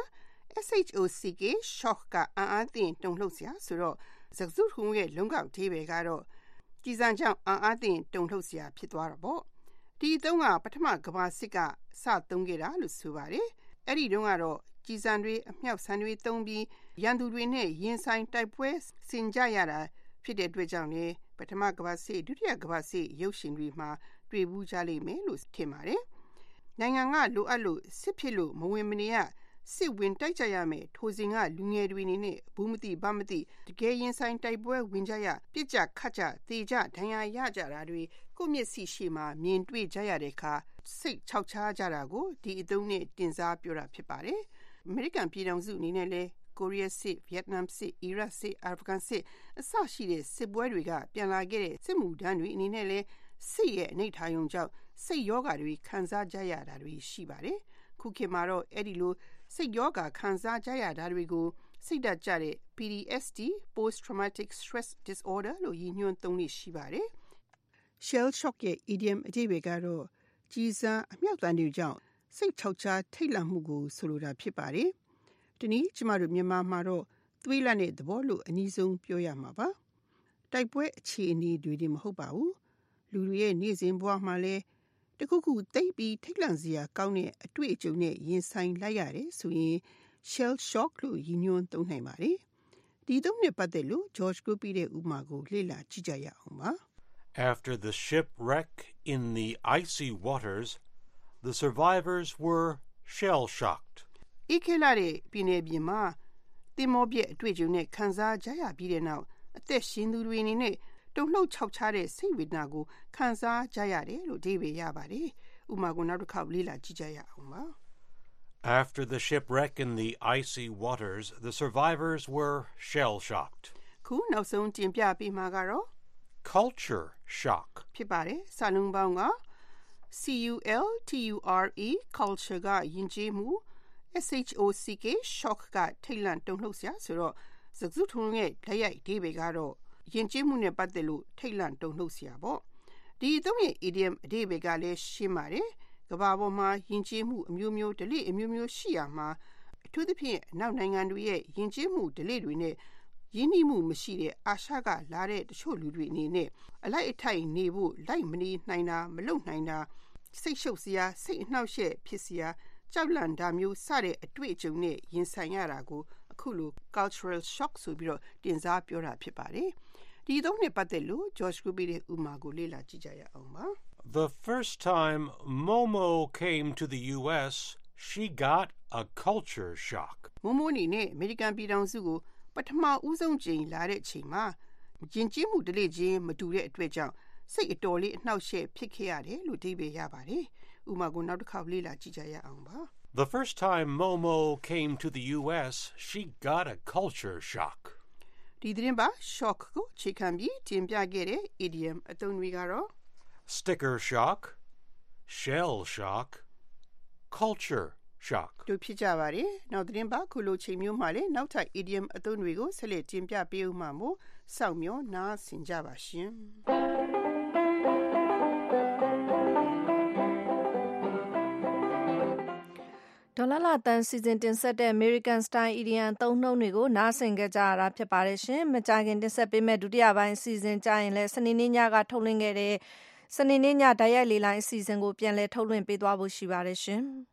SHOCK shock ကအံ့အားသင့်တုန်လှုပ်စရာဆိုတော့စကားစုထုံးရဲ့လုံကောက်သေးပဲကတော့ကြီးစံကြောင့်အံ့အားသင့်တုန်လှုပ်စရာဖြစ်သွားတာပေါ့ဒီအသုံးကပထမကမ္ဘာစစ်ကစသုံးခဲ့တာလို့ဆိုပါတယ်အဲ့ဒီတုန်းကတော့ကြီးစံတွေအမြောက်ဆန်တွေသုံးပြီးရန်သူတွေနဲ့ရင်ဆိုင်တိုက်ပွဲဆင်ကြရတာဖြစ်တဲ့အတွက်ကြောင့်လေပထမကမ္ဘာစစ်ဒုတိယကမ္ဘာစစ်ရုပ်ရှင်တွေမှာတွေ့ဘူးကြလိမ့်မယ်လို့ထင်ပါတယ်နိုင်ငံကလိုအပ်လို့စစ်ဖြစ်လို့မဝင်မနေရစစ်ဝင်တိုက်ကြရမယ်ထိုစဉ်ကလူငယ်တွေနေနဲ့ဘူးမသိဘာမသိတကယ်ရင်ဆိုင်တိုက်ပွဲဝင်ကြရပြစ်ကြခတ်ကြတေကြဒဏ်ရာရကြတာတွေကိုမျက်စိရှိမှမြင်တွေ့ကြရတဲ့အခါစိတ်ချောက်ချားကြတာကိုဒီအသုံးနဲ့တင်စားပြောတာဖြစ်ပါတယ်အမေရိကန်ပြည်ထောင်စုအနေနဲ့လည်းကိုရီးယားစစ်ဗီယက်နမ်စစ်အီရတ်စစ်အာဖဂန်စစ်အစရှိတဲ့စစ်ပွဲတွေကပြန်လာခဲ့တဲ့စစ်မှုထမ်းတွေအနေနဲ့လည်းစစ်ရဲ့အနေထားရုံကြောင့်စိတ်ယောဂတွေခံစားကြရတာတွေရှိပါတယ်ခုခေတ်မှာတော့အဲ့ဒီလိုစိတ်ယောဂခံစားကြရတာတွေကိုစိတ်ဓာတ်ကျတဲ့ PTSD Post Traumatic Stress Disorder လို့ရည်ညွှန်းသုံးနေရှိပါတယ် Shell shock ရဲ့ idiom အဓိပ္ပာယ်ကတော့ကြီးစံအမြောက်တန်းတွေကြောင့်စိတ်ချောက်ချားထိတ်လန့်မှုကိုဆိုလိုတာဖြစ်ပါတယ်ဒီနေ့ကျမတို့မြန်မာမှာတော့သွေးလန့်တဲ့သဘောလို့အနည်းဆုံးပြောရမှာပါတိုက်ပွဲအခြေအနေတွေမဟုတ်ပါဘူးလူတွေရဲ့နေ့စဉ်ဘဝမှာလည်းတခုခုသိပြီးထိတ်လန့်စရာကောင်းတဲ့အတွေ့အကြုံနဲ့ရင်ဆိုင်လိုက်ရတယ်ဆိုရင် shell shock လို့ရည်ညွှန်းသုံးနိုင်ပါတယ်ဒီသုံးနဲ့ပတ်သက်လို့ George Groupy ရဲ့ဥပမာကိုလေ့လာကြည့်ကြရအောင်ပါ After the shipwreck in the icy waters, the survivors were shell-shocked. ဧကလာတဲ့ပြည်နယ်ပြင်မှာတင်မောပြည့်အတွေ့အကြုံနဲ့ခံစားကြရပြီးတဲ့နောက်အသက်ရှင်သူတွေအနေနဲ့တုန်လှုပ်ခြောက်ခြားတဲ့စိတ်ဝေဒနာကိုခံစားကြရတယ်လို့အဓိပ္ပာယ်ရပါတယ်ဥပမာကိုနောက်တစ်ခေါက်လေ့လာကြည့်ကြရအောင်ပါ After the shipwreck in the icy waters, the survivors were shell-shocked. ခုနောက်ဆုံးတင်ပြပေးမှာကတော့ Culture shock. ဖြစ်ပါတယ်စာလုံးပေါင်းက CULTURE culture ကယဉ်ကျေးမှု SHOCK shock ကထိတ်လန့်တုန်လှုပ်စရာဆိုတော့စကားစုထုံးရဲ့ဓာတ်ရိုက်အဓိပ္ပာယ်ကတော့ယဉ်ကျေးမှုနဲ့ပတ်သက်လို့ထိတ်လန့်တုန်လှုပ်စရာပေါ့ဒီအသုံးရဲ့ idiom အဓိပ္ပာယ်ကလည်းရှင်းပါတယ်ကမ္ဘာပေါ်မှာယဉ်ကျေးမှုအမျိုးမျိုးဓလေ့အမျိုးမျိုးရှိရမှာအထူးသဖြင့်နောက်နိုင်ငံတွေရဲ့ယဉ်ကျေးမှုဓလေ့တွေနဲ့ရင်းနှီးမှုမရှိတဲ့အာရှကလာတဲ့တချို့လူတွေအနေနဲ့အလိုက်အထိုက်နေဖို့လိုက်မနေနိုင်တာမလုပ်နိုင်တာစိတ်ရှုပ်စရာစိတ်အနှောက်အယှက်ဖြစ်စရာကြောက်လန့်တာမျိုးစတဲ့အတွေ့အကြုံနဲ့ရင်ဆိုင်ရတာကိုအခုလို cultural shock ဆိုပြီးတော့တင်စားပြောတာဖြစ်ပါတယ်ဒီသုံးနဲ့ပတ်သက်လို့ George Groupy ရဲ့ဥပမာကိုလေ့လာကြည့်ကြရအောင်ပါ The first time Momo came to the U.S., she got a culture shock. မိုမိုနေနဲ့အမေရိကန်ပြည်ထောင်စုကိုပထမဦးဆုံးကြိမ်လာတဲ့အချိန်မှာယဉ်ကျေးမှုဓလေ့ချင်းမတူတဲ့အတွက်ကြောင့်စိတ်အတော်လေးအနှောက်အယှက်ဖြစ်ခဲ့ရတယ်လို့အဓိပ္ပာယ်ရပါတယ်ဥပမာကိုနောက်တစ်ခါလေ့လာကြည့်ကြရအောင်ပါ The first time Momo came to the U.S., she got a culture shock. ဒီသတင်းပါ shock ကိုခြေခံပြီးတင်ပြခဲ့တဲ့ idiom အသုံးတွေကတော့ Sticker shock, shell shock, culture shock. တို့ဖြစ်ကြပါတယ်နောက်သတင်းပါခုလိုချိန်မျိုးမှာလည်းနောက်ထပ် idiom အသုံးတွေကိုဆက်လက်တင်ပြပေးဦးမှာမို့စောင့်မျှော်နားဆင်ကြပါရှင်ဒေါ်လာလာတန်စီစဉ်တင်ဆက်တဲ့ American Style Idiom သုံးနှုန်းတွေကိုနားဆင်ကြကြရတာဖြစ်ပါတယ်ရှင်။မကြခင်တင်ဆက်ပေးမဲ့ဒုတိယပိုင်းအစီအစဉ်ကြရင်လည်းစနေနေ့ညကထုတ်လွှင့်ခဲ့တဲ့စနေနေ့ညဓာတ်ရိုက်လေလိုင်းအစီအစဉ်ကိုပြန်လည်ထုတ်လွှင့်ပေးသွားဖို့ရှိပါတယ်ရှင်။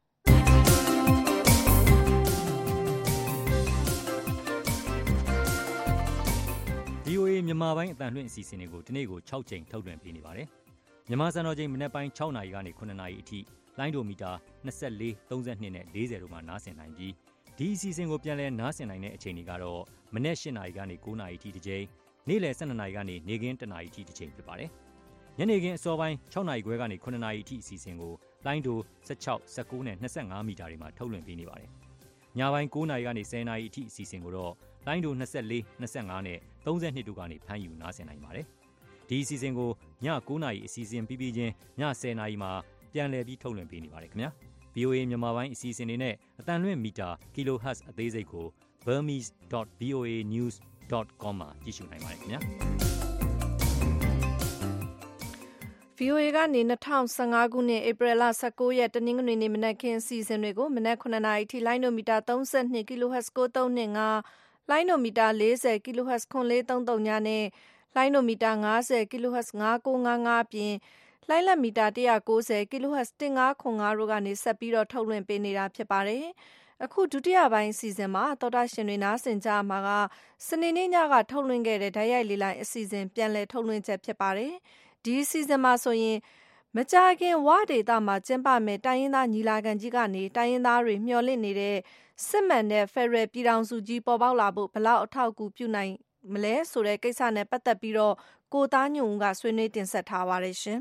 VOA မြန်မာပိုင်းအတန်လွှင့်အစီအစဉ်တွေကိုဒီနေ့ကို6ကြိမ်ထုတ်လွှင့်ပေးနေပါတယ်။မြန်မာစံတော်ချိန်မနက်ပိုင်း6နာရီကနေ9နာရီအထိလိုင်းဒိုမီတာ24 32နဲ့40တို့မှာနားဆင်နိုင်ပြီးဒီအစီအစဉ်ကိုပြန်လည်နားဆင်နိုင်တဲ့အချိန်တွေကတော့မနက်8နာရီကနေ9နာရီအထိတစ်ကြိမ်နေ့လယ်12နာရီကနေနေ့ခင်း1နာရီအထိတစ်ကြိမ်ဖြစ်ပါတယ်။ညနေခင်းအစောပိုင်း6နာရီခွဲကနေ9နာရီအထိအစီအစဉ်ကိုလိုင်းဒို16 19နဲ့25မီတာတွေမှာထုတ်လွှင့်ပေးနေပါတယ်။ညပိုင်း9နာရီကနေ10နာရီအထိအစီအစဉ်ကိုတော့လိုင်းဒို24 25နဲ့32တို့ကနေဖမ်းယူနားဆင်နိုင်ပါတယ်ဒီအစီအစဉ်ကိုည9:00နာရီအစီအစဉ်ပြီးပြီးချင်းည10:00နာရီမှာပြန်လည်ပြီးထုတ်လွှင့်ပေးနေပါတယ်ခင်ဗျာ VOA မြန်မာပိုင်းအစီအစဉ်တွေနဲ့အတန်လွင့်မီတာ kHz အသေးစိတ်ကို burmese.voanews.com မှာကြည့်ရှုနိုင်ပါတယ်ခင်ဗျာ VOA ကနေ2015ခုနှစ်ဧပြီလ19ရက်တနင်္ဂနွေနေ့မနက်ခင်းအစီအစဉ်တွေကိုမနက်9:00နာရီထိလိုင်းဒိုမီတာ32 kHz 9325လိုင်းဒိုမီတာ40 kHz 9433ညနဲ့လိုင်းဒိုမီတာ50 kHz 5955အပြင်လိုင်းလက်မီတာ190 kHz 1505တို့ကနေဆက်ပြီးတော့ထုတ်လွှင့်ပေးနေတာဖြစ်ပါတယ်အခုဒုတိယပိုင်းအစီအစဉ်မှာသောတာရှင်တွေနားဆင်ကြမှာကစနေနေ့ညကထုတ်လွှင့်ခဲ့တဲ့ဓာတ်ရိုက်လေးလိုင်းအစီအစဉ်ပြန်လည်ထုတ်လွှင့်ချက်ဖြစ်ပါတယ်ဒီအစီအစဉ်မှာဆိုရင်မကြာခင်ဝဒေတာမှာကျင်းပမယ်တိုင်းရင်းသားညီလာခံကြီးကနေတိုင်းရင်းသားတွေမျှော်လင့်နေတဲ့စစ်မှန်တဲ့ဖက်ဒရယ်ပြည်ထောင်စုကြီးပေါ်ပေါက်လာဖို့ဘလောက်အထောက်အကူပြုနိုင်မလဲဆိုတဲ့ကိစ္စနဲ့ပတ်သက်ပြီးတော့ကိုသားညွန့်ဦးကဆွေးနွေးတင်ဆက်ထားပါတယ်ရှင်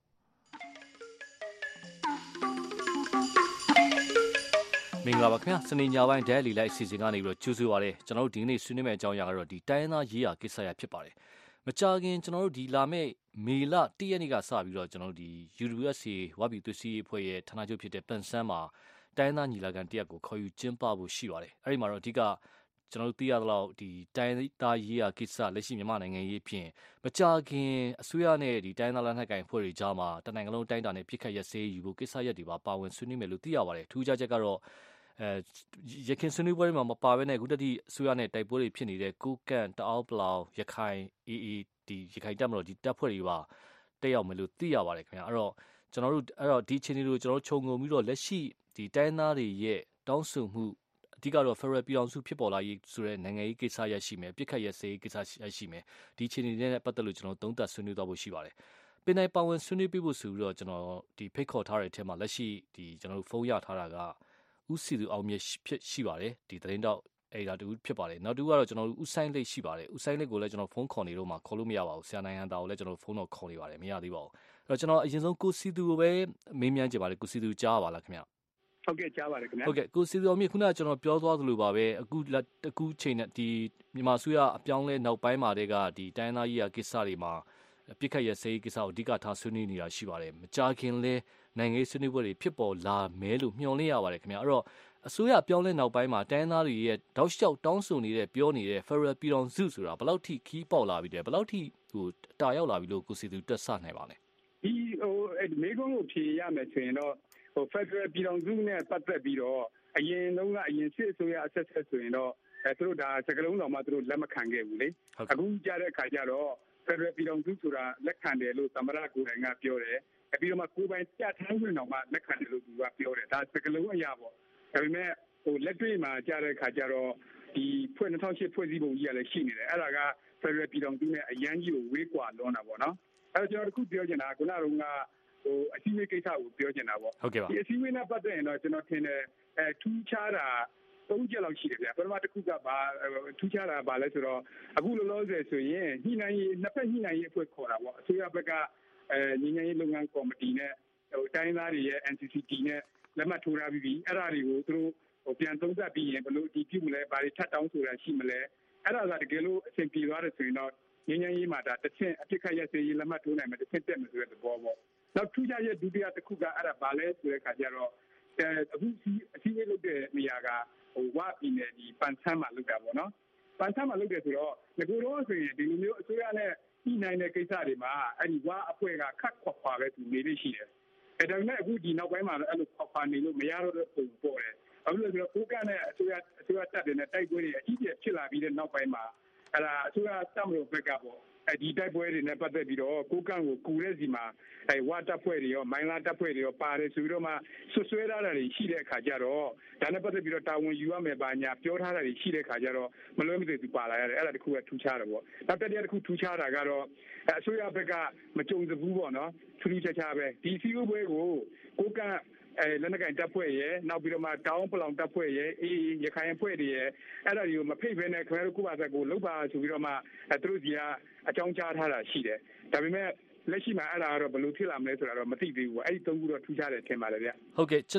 မင်္ဂလာပါခင်ဗျာစနေညပိုင်းဒဲလီလိုက်အစီအစဉ်ကနေပြီးတော့ကြိုးဆိုပါရစေကျွန်တော်တို့ဒီနေ့ဆွေးနွေးမယ့်အကြောင်းအရာကတော့ဒီတိုင်းရင်းသားရေးရာကိစ္စရပ်ဖြစ်ပါတယ်မကြာခင်ကျွန်တော်တို့ဒီလာမယ့်မေလ1ရက်နေ့ကစပြီးတော့ကျွန်တော်တို့ဒီ UWSA ဝါပြည်သွေးစည်းအဖွဲ့ရဲ့ဌာနချုပ်ဖြစ်တဲ့ပန်ဆန်းမှာတိုင်းရင်းသားညီလာခံတရက်ကိုခေါ်ယူကျင်းပဖို့ရှိပါတယ်အဲ့ဒီမှာတော့အဓိကကျွန်တော်တို့သိရသလောက်ဒီတိုင်းသားရေးရာကိစ္စလက်ရှိမြန်မာနိုင်ငံရေးဖြင့်မကြာခင်အစိုးရနဲ့ဒီတိုင်းသားလက်နက်ကိုင်အဖွဲ့တွေကြားမှာတနိုင်ငံလုံးတိုင်းတာနဲ့ပြစ်ခတ်ရက်စဲယူဖို့ကိစ္စရပ်တွေပါဝင်ဆွေးနွေးမယ်လို့သိရပါတယ်ထူးခြားချက်ကတော့ရခိုင်ဆွေးနွေးပွဲတွေမှာမပါဘဲနဲ့အခုတတိအစိုးရနဲ့တိုက်ပွဲတွေဖြစ်နေတဲ့ကိုကန့်တအောက်ပလောင်ရခိုင်ဒီရခိုင်တပ်မတော်ဒီတပ်ဖွဲ့တွေပါတက်ရောက်မယ်လို့သိရပါတယ်ခင်ဗျာအဲ့တော့ကျွန်တော်တို့ဒီချင်းတွေကိုကျွန်တော်ခြုံငုံပြီးတော့လက်ရှိဒီတိုင်းသားတွေရဲ့တောင်းဆိုမှုအဓိကတော့ Federal ပြည်ထောင်စုဖြစ်ပေါ်လာရေးဆိုတဲ့နိုင်ငံရေးကိစ္စရရှိမယ်ပြစ်ခတ်ရက်စဲကိစ္စရရှိမယ်ဒီချင်းတွေနဲ့ပတ်သက်လို့ကျွန်တော်သုံးသပ်ဆွေးနွေးသွားဖို့ရှိပါတယ်ပင်တိုင်းပါဝင်ဆွေးနွေးပေးဖို့ဆိုပြီးတော့ကျွန်တော်ဒီဖိတ်ခေါ်ထားတဲ့အထက်မှာလက်ရှိဒီကျွန်တော်တို့ဖုန်းရထားတာကဦးစီသူအောင်မြတ်ရှိပါတယ်ဒီသတင်းတော့အဲ့ဒါတူဖြစ်ပါတယ်နောက်တူကတော့ကျွန်တော်တို့ဦးဆိုင်လိတ်ရှိပါတယ်ဦးဆိုင်လိတ်ကိုလည်းကျွန်တော်ဖုန်းခေါ်နေတော့မှခေါ်လို့မရပါဘူးဆရာနိုင်ဟန်တာကိုလည်းကျွန်တော်ဖုန်းတော့ခေါ်နေပါတယ်မရသေးပါဘူးအဲ့တော့ကျွန်တော်အရင်ဆုံးကိုစီသူကိုပဲမေးမြန်းကြပါလေကိုစီသူကြားပါလားခင်ဗျဟုတ်ကဲ့ကြားပါတယ်ခင်ဗျဟုတ်ကဲ့ကိုစီသူအောင်မြတ်ခုနကကျွန်တော်ပြောသွားသလိုပါပဲအခုချိန်နဲ့ဒီမြန်မာစုရအပြောင်းလဲနောက်ပိုင်းမှာတည်းကဒီတိုင်းသားကြီးရာကိစ္စတွေမှာပြစ်ခတ်ရက်စဲကိစ္စကိုအဓိကထားဆွေးနွေးနေတာရှိပါတယ်မကြာခင်လဲနိုင်ငံရေးဆွေးနွေးပွဲတွေဖြစ်ပေါ်လာမဲလို့မျှော်လင့်ရပါတယ်ခင်ဗျအဲ့တော့အစိုးရပြောင်းလဲနောက်ပိုင်းမှာတိုင်းသားတွေရဲ့တောက်လျှောက်တောင်းဆိုနေတဲ့ပြောနေတဲ့ Federal ပြည်ထောင်စုဆိုတာဘယ်လောက်ထိခီးပေါက်လာပြီလဲဘယ်လောက်ထိတာရောက်လာပြီလို့ကိုစီသူတွက်ဆနိုင်ပါလဲဒီမေကွန်းကိုဖြေရမယ်ဆိုရင်တော့Federal ပြည်ထောင်စုနဲ့ပတ်သက်ပြီးတော့အရင်တုန်းကအရင်စစ်အစိုးရအဆက်ဆက်ဆိုရင်တော့သူတို့ဒါစကလုံးတော်မှသူတို့လက်မခံခဲ့ဘူးလေအခုကြားတဲ့အခါကျတော့ Federal ပြည်ထောင်စုဆိုတာလက်ခံတယ်လို့သမ္မတကိုယ်တိုင်ကပြောတယ်ပြီးတော့မှကိုယ်ပိုင်ပြဋ္ဌာန်းခွင့်တော်မှလက်ခံတယ်လို့သူကပြောတယ်ဒါစကလုံးအရာပေါ့ဒါပေမဲ့လက်တွေ့မှာကြားတဲ့အခါကျတော့ဒီ2008ဖွဲ့စည်းပုံကြီးကလည်းရှိနေတယ်အဲ့ဒါက Federal ပြည်ထောင်စုနဲ့အရန်ကြီးကိုဝေးကွာလွန်းတာပေါ့နော်အဲ့တော့ကျွန်တော်တခုပြောချင်တာခုနကတော့အစည်းအဝေးကိစ္စကိုပြောချင်တာပေါ့ဒီအစည်းအဝေးနဲ့ပတ်သက်ရင်တော့ကျွန်တော်ထင်တယ်ထူးခြားတာ၃ချက်လောက်ရှိတယ်ဗျာပထမတစ်ခုကထူးခြားတာဘာလဲဆိုတော့အခုလောလောဆယ်ဆိုရင်ညှိနှိုင်းရေးနှစ်ဖက်ညှိနှိုင်းရေးအဖွဲ့ခေါ်တာပေါ့အစိုးရဘက်ကညီညာရေးလုပ်ငန်းကော်မတီနဲ့တိုင်းသားတွေရဲ့ NCCT နဲ့လက်မှတ်ထိုးထားပြီးအဲ့ဒါတွေကိုသူတို့ပြန်သုံးသပ်ပြီးရင်ဘယ်လိုအတည်ပြုမလဲဘာတွေထပ်တောင်းဆိုတာရှိမလဲအဲ့ဒါကတကယ်လို့အဆင်ပြေသွားတယ်ဆိုရင်တော့ငြိမ်းချမ်းရေးမှာဒါတစ်ဆင့်အဖြစ်ခက်ရစေးရေးလက်မှတ်ထိုးနိုင်မယ်တစ်ဆင့်တက်မယ်ဆိုတဲ့သဘောပေါ့နောက်ထူးခြားရဲ့ဒုတိယတစ်ခုကအဲ့ဒါဘာလဲဆိုတဲ့အခါကျတော့အခုအစည်းအဝေးလုပ်တဲ့နေရာကဝါပြည်နယ်ဒီပန်ဆန်းမှာလုပ်တာပေါ့နော်ပန်ဆန်းမှာလုပ်တယ်ဆိုတော့ဒီလိုတော့ဆိုရင်ဒီလိုမျိုးအစိုးရနဲ့ပြည်နိုင်တဲ့ကိစ္စတွေမှာအဲ့ဒီဝါအဖွဲ့ကခတ်ခွာခွာပဲသူနေလို့ရှိတယ်ဒါပေမဲ့အခုဒီနောက်ပိုင်းမှာလည်းအဲ့လိုခွာနေလို့မရတော့တဲ့ပုံပေါ်တယ်အခုလို့ဆိုတော့ကိုကနဲ့အစိုးရတပ်တွေနဲ့တိုက်ပွဲတွေအကြီးကြီးဖြစ်လာပြီးတဲ့နောက်ပိုင်းမှာအဲ့ဒါအစိုးရတပ်မတော်ဘက်ကပေါ့ဒီတိုက်ပွဲတွေနဲ့ပတ်သက်ပြီးတော့ကိုကန့်ကိုကူတဲ့စီမှာဝါတပ်ဖွဲ့တွေရောမိုင်းလာတပ်ဖွဲ့တွေရောပါတယ်ဆိုပြီးတော့မှဆွဆွဲထားတာတွေရှိတဲ့အခါကျတော့ဒါနဲ့ပတ်သက်ပြီးတော့တာဝန်ယူရမယ်ပါညာပြောထားတာတွေရှိတဲ့အခါကျတော့မလွဲမသွေသူပါလာရတယ်အဲ့ဒါတခုကထူးခြားတယ်ပေါ့နောက်တစ်တစ်ခုထူးခြားတာကတော့အစိုးရဘက်ကမကြုံစဘူးပေါ့နော်ထူးထူးခြားခြားပဲဒီစီးပွဲကိုကိုကန့်လက်နက်ကိုင်တပ်ဖွဲ့ရဲ့နောက်ပြီးတော့မှတောင်းပလောင်တပ်ဖွဲ့ရဲ့ရခိုင်အဖွဲ့တွေရဲ့အဲ့ဒါတွေကိုမဖိတ်ဘဲနဲ့ခင်ဗျားတို့ကိုပါဆက်ကိုလောက်ပါဆိုပြီးတော့မှသူတို့ကြီးကအကြောင်းကြားထားတာရှိတယ်ဒါပေမဲ့လက်ရှိမှာအဲ့ဒါကတော့ဘယ်လိုဖြစ်လာမလဲဆိုတာတော့မသိသေးဘူးပေါ့အဲ့ဒီသုံးခုတော့ထူးခြားတယ်ထင်ပါတယ်ဗျဟုတ်ကဲ့ကျွန်တော်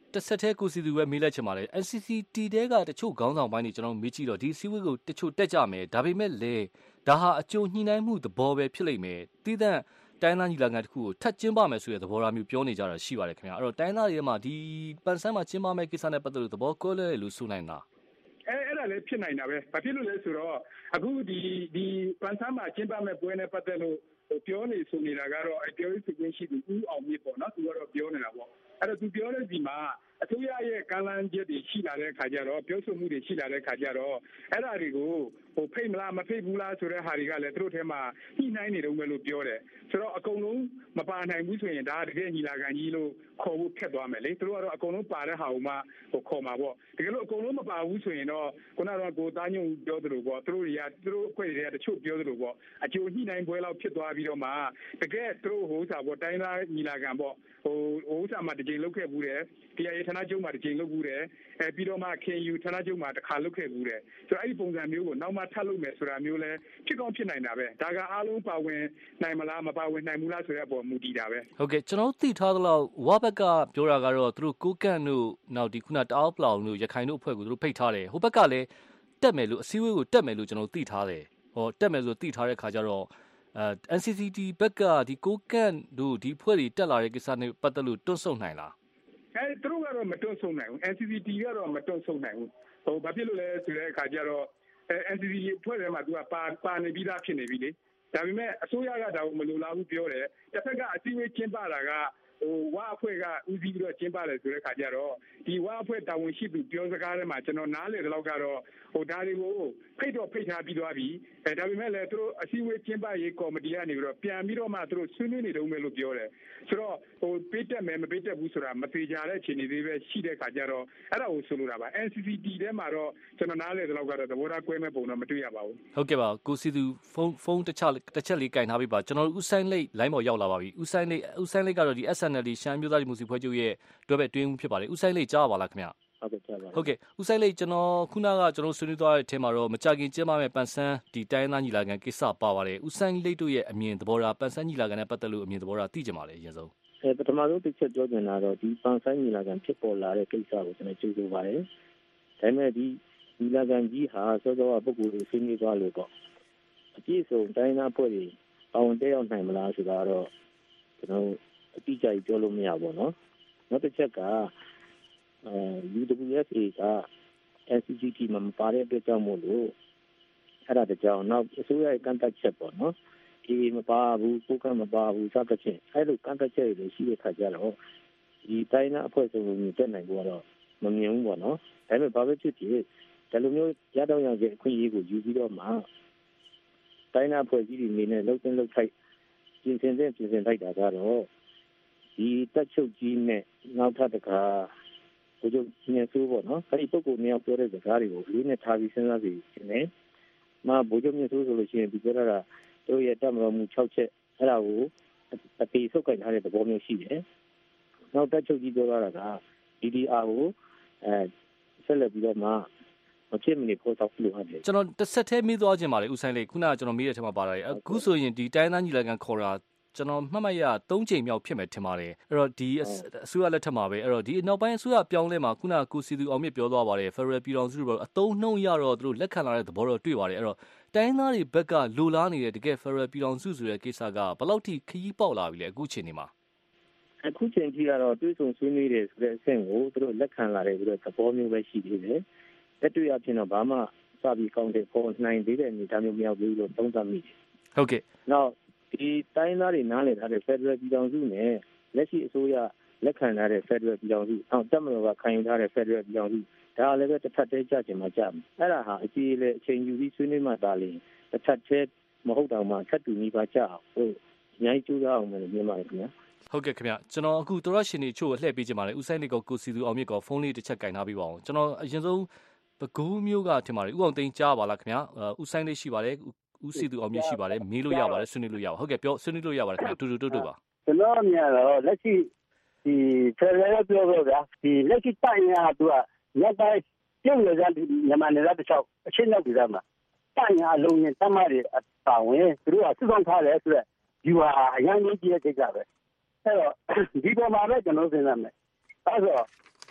တစ်ဆက်တည်းကိုစီသူပဲမေးလိုက်ချင်ပါတယ် NCCT တဲကတချို့ခေါင်းဆောင်ပိုင်းတွေကျွန်တော်မေးကြည့်တော့ဒီအစည်းအဝေးကိုတချို့တက်ကြမယ်ဒါပေမဲ့လေဒါဟာအကျိုးညှိနှိုင်းမှုသဘောပဲဖြစ်လိမ့်မယ်တိတဲ့တိုင်းသားညီလာခံတစ်ခုကိုထပ်ကျင်းပမယ်ဆိုတဲ့သဘောထားမျိုးပြောနေကြတာရှိပါတယ်ခင်ဗျာအဲ့တော့တိုင်းသားတွေမှာဒီပန်ဆန်းမှာကျင်းပမယ့်ကိစ္စနဲ့ပတ်သက်လို့သဘောကွဲလွဲတယ်လို့ဆိုနိုင်လားအဲ့ဒါလည်းဖြစ်နိုင်တာပဲဘာဖြစ်လို့လဲဆိုတော့အခုဒီပန်ဆန်းမှာကျင်းပမယ့်ပွဲနဲ့ပတ်သက်လို့ပြောနေဆိုနေတာကတော့ပြောရေးဆိုခွင့်ရှိသူဦးအောင်မြင့်ပေါ့နော်သူကတော့ပြောနေတာပေါ့အဲ့တော့သူပြောတဲ့ဒီမှာအစိုးရရဲ့ကမ်းလှမ်းချက်တွေရှိလာတဲ့အခါကျတော့ပြောဆိုမှုတွေရှိလာတဲ့အခါကျတော့အဲ့ဒါတွေကိုဖိတ်မလားမဖိတ်ဘူးလားဆိုတဲ့ဟာတွေကလည်းသူတို့ထဲမှာညှိနှိုင်းနေတော့မယ်လို့ပြောတယ်ဆိုတော့အကုန်လုံးမပါနိုင်ဘူးဆိုရင်ဒါတကယ်ညီလာခံကြီးလို့ခေါ်ဖို့ဖက်သွားမယ်လေသူတို့ကတော့အကုန်လုံးပါတဲ့ဟာကိုမှခေါ်မှာပေါ့တကယ်လို့အကုန်လုံးမပါဘူးဆိုရင်တော့ခုနကတော့ကိုသားညုံပြောသလိုပေါ့သူတို့အဖွဲ့တွေကတချို့ပြောသလိုပေါ့အကျိုးညှိနှိုင်းပွဲလောက်ဖြစ်သွားပြီးတော့မှတကယ်သူတို့ဟိုဥစားပေါ့တိုင်းသားညီလာခံပေါ့ဟိုဥစားမှာတစ်ကြိမ်လုပ်ခဲ့ဘူးတယ်တရားဌာနချုပ်မှာတစ်ကြိမ်လုပ်ဘူးတယ်ပြီးတော့မှ KU ဌာနချုပ်မှာတစ်ခါလုပ်ခဲ့ဘူးတယ်ဆိုတော့အဲ့ဒီပုံစံမျိုးကိုနောက်မှထပ်လုပ်မယ်ဆိုတာမျိုးလဲဖြစ်ကောင်းဖြစ်နိုင်တာပဲဒါကအားလုံးပါဝင်နိုင်မလားမပါဝင်နိုင်ဘူးလားဆိုတဲ့အပေါ်မူတည်တာပဲဟုတ်ကဲ့ကျွန်တော်သိထားသလောက်ဝါဘက်ကပြောတာကတော့သူတို့ကိုကန့်တို့နောက်ဒီခုနတအားပလောင်တို့ရခိုင်တို့အဖွဲ့ကိုသူတို့ဖိတ်ထားတယ်ဟိုဘက်ကလည်းတက်မယ်လို့အစည်းအဝေးကိုတက်မယ်လို့ကျွန်တော်သိထားတယ်ဟောတက်မယ်ဆိုသိထားတဲ့ခါကျတော့NCCT ဘက်ကဒီကိုကန့်တို့ဒီဖွဲ့တွေတက်လာတဲ့ကိစ္စနဲ့ပတ်သက်လို့တွန့်ဆုတ်နိုင်လားသူတို့ကတော့မတွန့်ဆုတ်နိုင်ဘူး NCCT ကတော့မတွန့်ဆုတ်နိုင်ဘူးဟိုဘာဖြစ်လို့လဲဆိုတဲ့အခါကျတော့NCCT ဖွဲ့ထဲမှာသူကပါနေပြီးသားဖြစ်နေပြီလေဒါပေမဲ့အစိုးရကဒါကိုမလိုလားဘူးပြောတယ်တစ်ဖက်ကအစည်းအဝေးကျင်းပတာကဝါအဖွဲ့ကဦးစီးပြီးတော့ကျင်းပတယ်ဆိုတဲ့ခါကျတော့ဒီဝါအဖွဲ့တာဝန်ရှိသူပြောစကားထဲမှာကျွန်တော်နားလည်တဲ့လောက်ကတော့ဒါတွေကိုဖိတ်ထားပြီးသွားပြီဒါပေမဲ့လည်းသူတို့အစည်းအဝေးကျင်းပရေးကော်မတီကနေပြီးတော့ပြန်ပြီးတော့မှသူတို့ဆွေးနွေးနေတုန်းပဲလို့ပြောတယ်ဆိုတော့ပေးတက်မယ်မပေးတက်ဘူးဆိုတာမသေးကြတဲ့အခြေအနေတွေပဲရှိတဲ့ခါကျတော့အဲ့ဒါကိုဆိုလိုတာပါ NCCT ထဲမှာတော့ကျွန်တော်နားလည်တဲ့လောက်ကတော့သဘောထားကွဲမဲ့ပုံတော့မတွေ့ရပါဘူးဟုတ်ကဲ့ပါကိုစီသူဖုန်းတစ်ချက်လေးကင်ထားပြီးပါကျွန်တော်ဦးဆိုင်လိတ်လိုင်းပေါ်ရောက်လာပါပြီဦးဆိုင်လိတ်ကတော့ဒီ SNL ရှမ်းမျိုးသားဒီမိုကရေစီဖွဲ့ချုပ်ရဲ့တွဲဘက်တွင်းဦးဖြစ်ပါတယ်ဦးဆိုင်လိတ်ကြားပါလားခင်ဗျဟုတ်ကဲ့ကြားပါဟုတ်ကဲ့ဦးဆိုင်လိတ်ကျွန်တော်ခုနကကျွန်တော်ဆွေးနွေးသွားတဲ့အထက်မှာတော့မကြခင်ကျင်းပမဲ့ပန်ဆန်းဒီတိုင်းသားညီလာခံကိစ္စပါပါတယ်ဦးဆိုင်လိတ်တို့ရဲ့အမြင်သဘောထားပန်ဆန်းညီလာခံနဲ့ပတ်သက်လို့အမြင်သဘောထားသိကြပါလေအရင်ဆုံးပထမဆုံးတစ်ချက်ပြောချင်တာတော့ဒီပန်ဆန်းညီလာခံဖြစ်ပေါ်လာတဲ့ကိစ္စကိုကျွန်တော်ကြိုးစားပါတယ်ဒါပေမဲ့ဒီညီလာခံကြီးဟာစောစောကပုဂ္ဂိုလ်တွေဆွေးနွေးသွားလို့ပေါ့အပြည့်စုံတိုင်းသားဖွဲ့တွေပါဝင်တက်ရောက်နိုင်မလားဆိုတာတော့ကျွန်တော်အတိအကျပြောလို့မရဘူးเนาะနောက်တစ်ချက်ကUWSA က NCCT မှာမပါတဲ့အတွက်ကြောင့်မို့လို့အဲ့ဒါတကြောင်နောက်အစိုးရရဲ့ကန့်သတ်ချက်ပေါ့နော်ဒီမပါဘူးကိုကမပါဘူးစသဖြင့်အဲ့လိုကန့်သတ်ချက်တွေရှိတဲ့ခါကျတော့ဒီတိုင်းနာအဖွဲ့စုံကိုတက်နိုင်ဖို့တော့မမြင်ဘူးပေါ့နော်ဒါပေမဲ့ဘာပဲဖြစ်ဖြစ်ဒီလိုမျိုးရတော့ရတဲ့အခွင့်အရေးကိုယူပြီးတော့မှတိုင်းနာအဖွဲ့ကြီးတွေနေနဲ့လှုပ်တင်လှုပ်ထိုက်ပြင်ဆင်ထိုက်တာကတော့ဒီတက်ချုပ်ကြီးနဲ့နောက်ထပ်တစ်ခါဘုရားညဆိုးပေါ့နော်အဲဒီပုဂ္ဂိုလ်မျိုးပြောတဲ့စကားတွေကိုလေးနဲ့ထားပြီးစဉ်းစားပြီးရှင်နေမှာဘုရားညဆိုးဆိုလို့ရှိရင်ဒီပြောတာကတို့ရဲ့တက်မတော်မူ6ချက်အဲ့ဒါကိုအပေဆုပ်ကိုင်ထားတဲ့သဘောမျိုးရှိတယ်နောက်တက်ချုပ်ကြီးပြောတာက DDR ကိုဆက်လက်ပြီးတော့မှမဖြစ်မနေပေါ်တော့လို့ဟုတ်တယ်ကျွန်တော်တစ်ဆက်တည်းမေးသွားခြင်းပါလေဦးဆိုင်လေးခုနကကျွန်တော်မေးတဲ့အထက်မှာပါလာတယ်အခုဆိုရင်ဒီတိုင်းသားညီလာခံခေါ်တာကျွန်တော်မှတ်မှတ်ရ3ချိန်မြောက်ဖြစ်မယ်ထင်ပါတယ်အဲ့တော့ဒီအစိုးရလက်ထက်မှာပဲအဲ့တော့ဒီနောက်ပိုင်းအစိုးရပြောင်းလဲမှာခုနကကိုစီသူအောင်မြင့်ပြောသွားပါတယ် Federal ပြည်ထောင်စုတို့အသုံးနှုံရတော့သူတို့လက်ခံလာတဲ့သဘောတော့တွေ့ပါတယ်အဲ့တော့တိုင်းသားတွေဘက်ကလိုလားနေတဲ့တကယ် Federal ပြည်ထောင်စုဆိုတဲ့ကိစ္စကဘယ်လောက်ထိခရီးပေါက်လာပြီလဲအခုချိန်နေမှာအခုချိန်ကြီးကတော့တွေးဆုံဆွေးနွေးတယ်ဆိုတဲ့အဆင့်ကိုသူတို့လက်ခံလာတယ်ဆိုတဲ့သဘောမျိုးပဲရှိသေးတယ်တက်တွေ့ရဖြစ်တော့ဘာမှစပြီးကောင်းတဲ့ပေါ်နိုင်သေးတဲ့အနေအထားမျိုးမရောက်ဘူးလို့သုံးသပ်မိတယ်ဟုတ်ကဲ့နောက်ဒီတိုင်းသားတွေနားလည်ထားတဲ့ Federal ပြည်ထောင်စုနဲ့လက်ရှိအစိုးရလက်ခံထားတဲ့ Federal ပြည်ထောင်စုအောင်တက်မတော်ကခံယူထားတဲ့ Federal ပြည်ထောင်စုဒါလည်းပဲတစ်ဖက်တည်းကြချင်မှကြမယ်အဲ့ဒါဟာအကြီးလေအချိန်ယူပြီးဆွေးနွေးမှသာလျှင်တစ်ဖက်တည်းမဟုတ်တော့မှထပ်တူညီပါကြအောင်ဟုတ်အများကြီးကြိုးစားအောင်လို့မြင်ပါတယ်ခင်ဗျာဟုတ်ကဲ့ခင်ဗျကျွန်တော်အခုသောရရှင်တွေချို့ကိုလှည့်ပေးချင်ပါတယ်ဦးဆိုင်လေးကိုစီသူအောင်မြင့်ကဖုန်းလေးတစ်ချက်ကင်ထားပေးပါအောင်ကျွန်တော်အရင်ဆုံးပဲခူးမျိုးကထင်ပါတယ်ဦးအောင်သိန်းကြားပါလားခင်ဗျဦးဆိုင်လေးရှိပါတယ်ဦးစီသူအောင်မြင့်ရှိပါတယ်မေးလို့ရပါတယ်ဆွေးနွေးလို့ရပါဟုတ်ကဲ့ပြောဆွေးနွေးလို့ရပါတယ်ခင်ဗျတူပါကျွန်တော်အမြင်တော့လက်ရှိဒီဖယ်ရယ်ပြောတော့ဗျာဒီလက်ရှိတိုင်ရသူကရက်တိုင်းပြုတ်ရကြမြန်မာနယ်သားတစ်ချောက်အချင်းနောက်ပြည်သားမှာတိုင်ရအလုံးရင်တမတွေအပါဝင်သူတို့ကစုဆောင်ထားတယ်ဆိုတော့ဒီဟာအရင်ကြီးတဲ့ကိစ္စပဲအဲ့တော့ဒီပေါ်မှာပဲကျွန်တော်စဉ်းစားမယ်အဲ့တော့သူ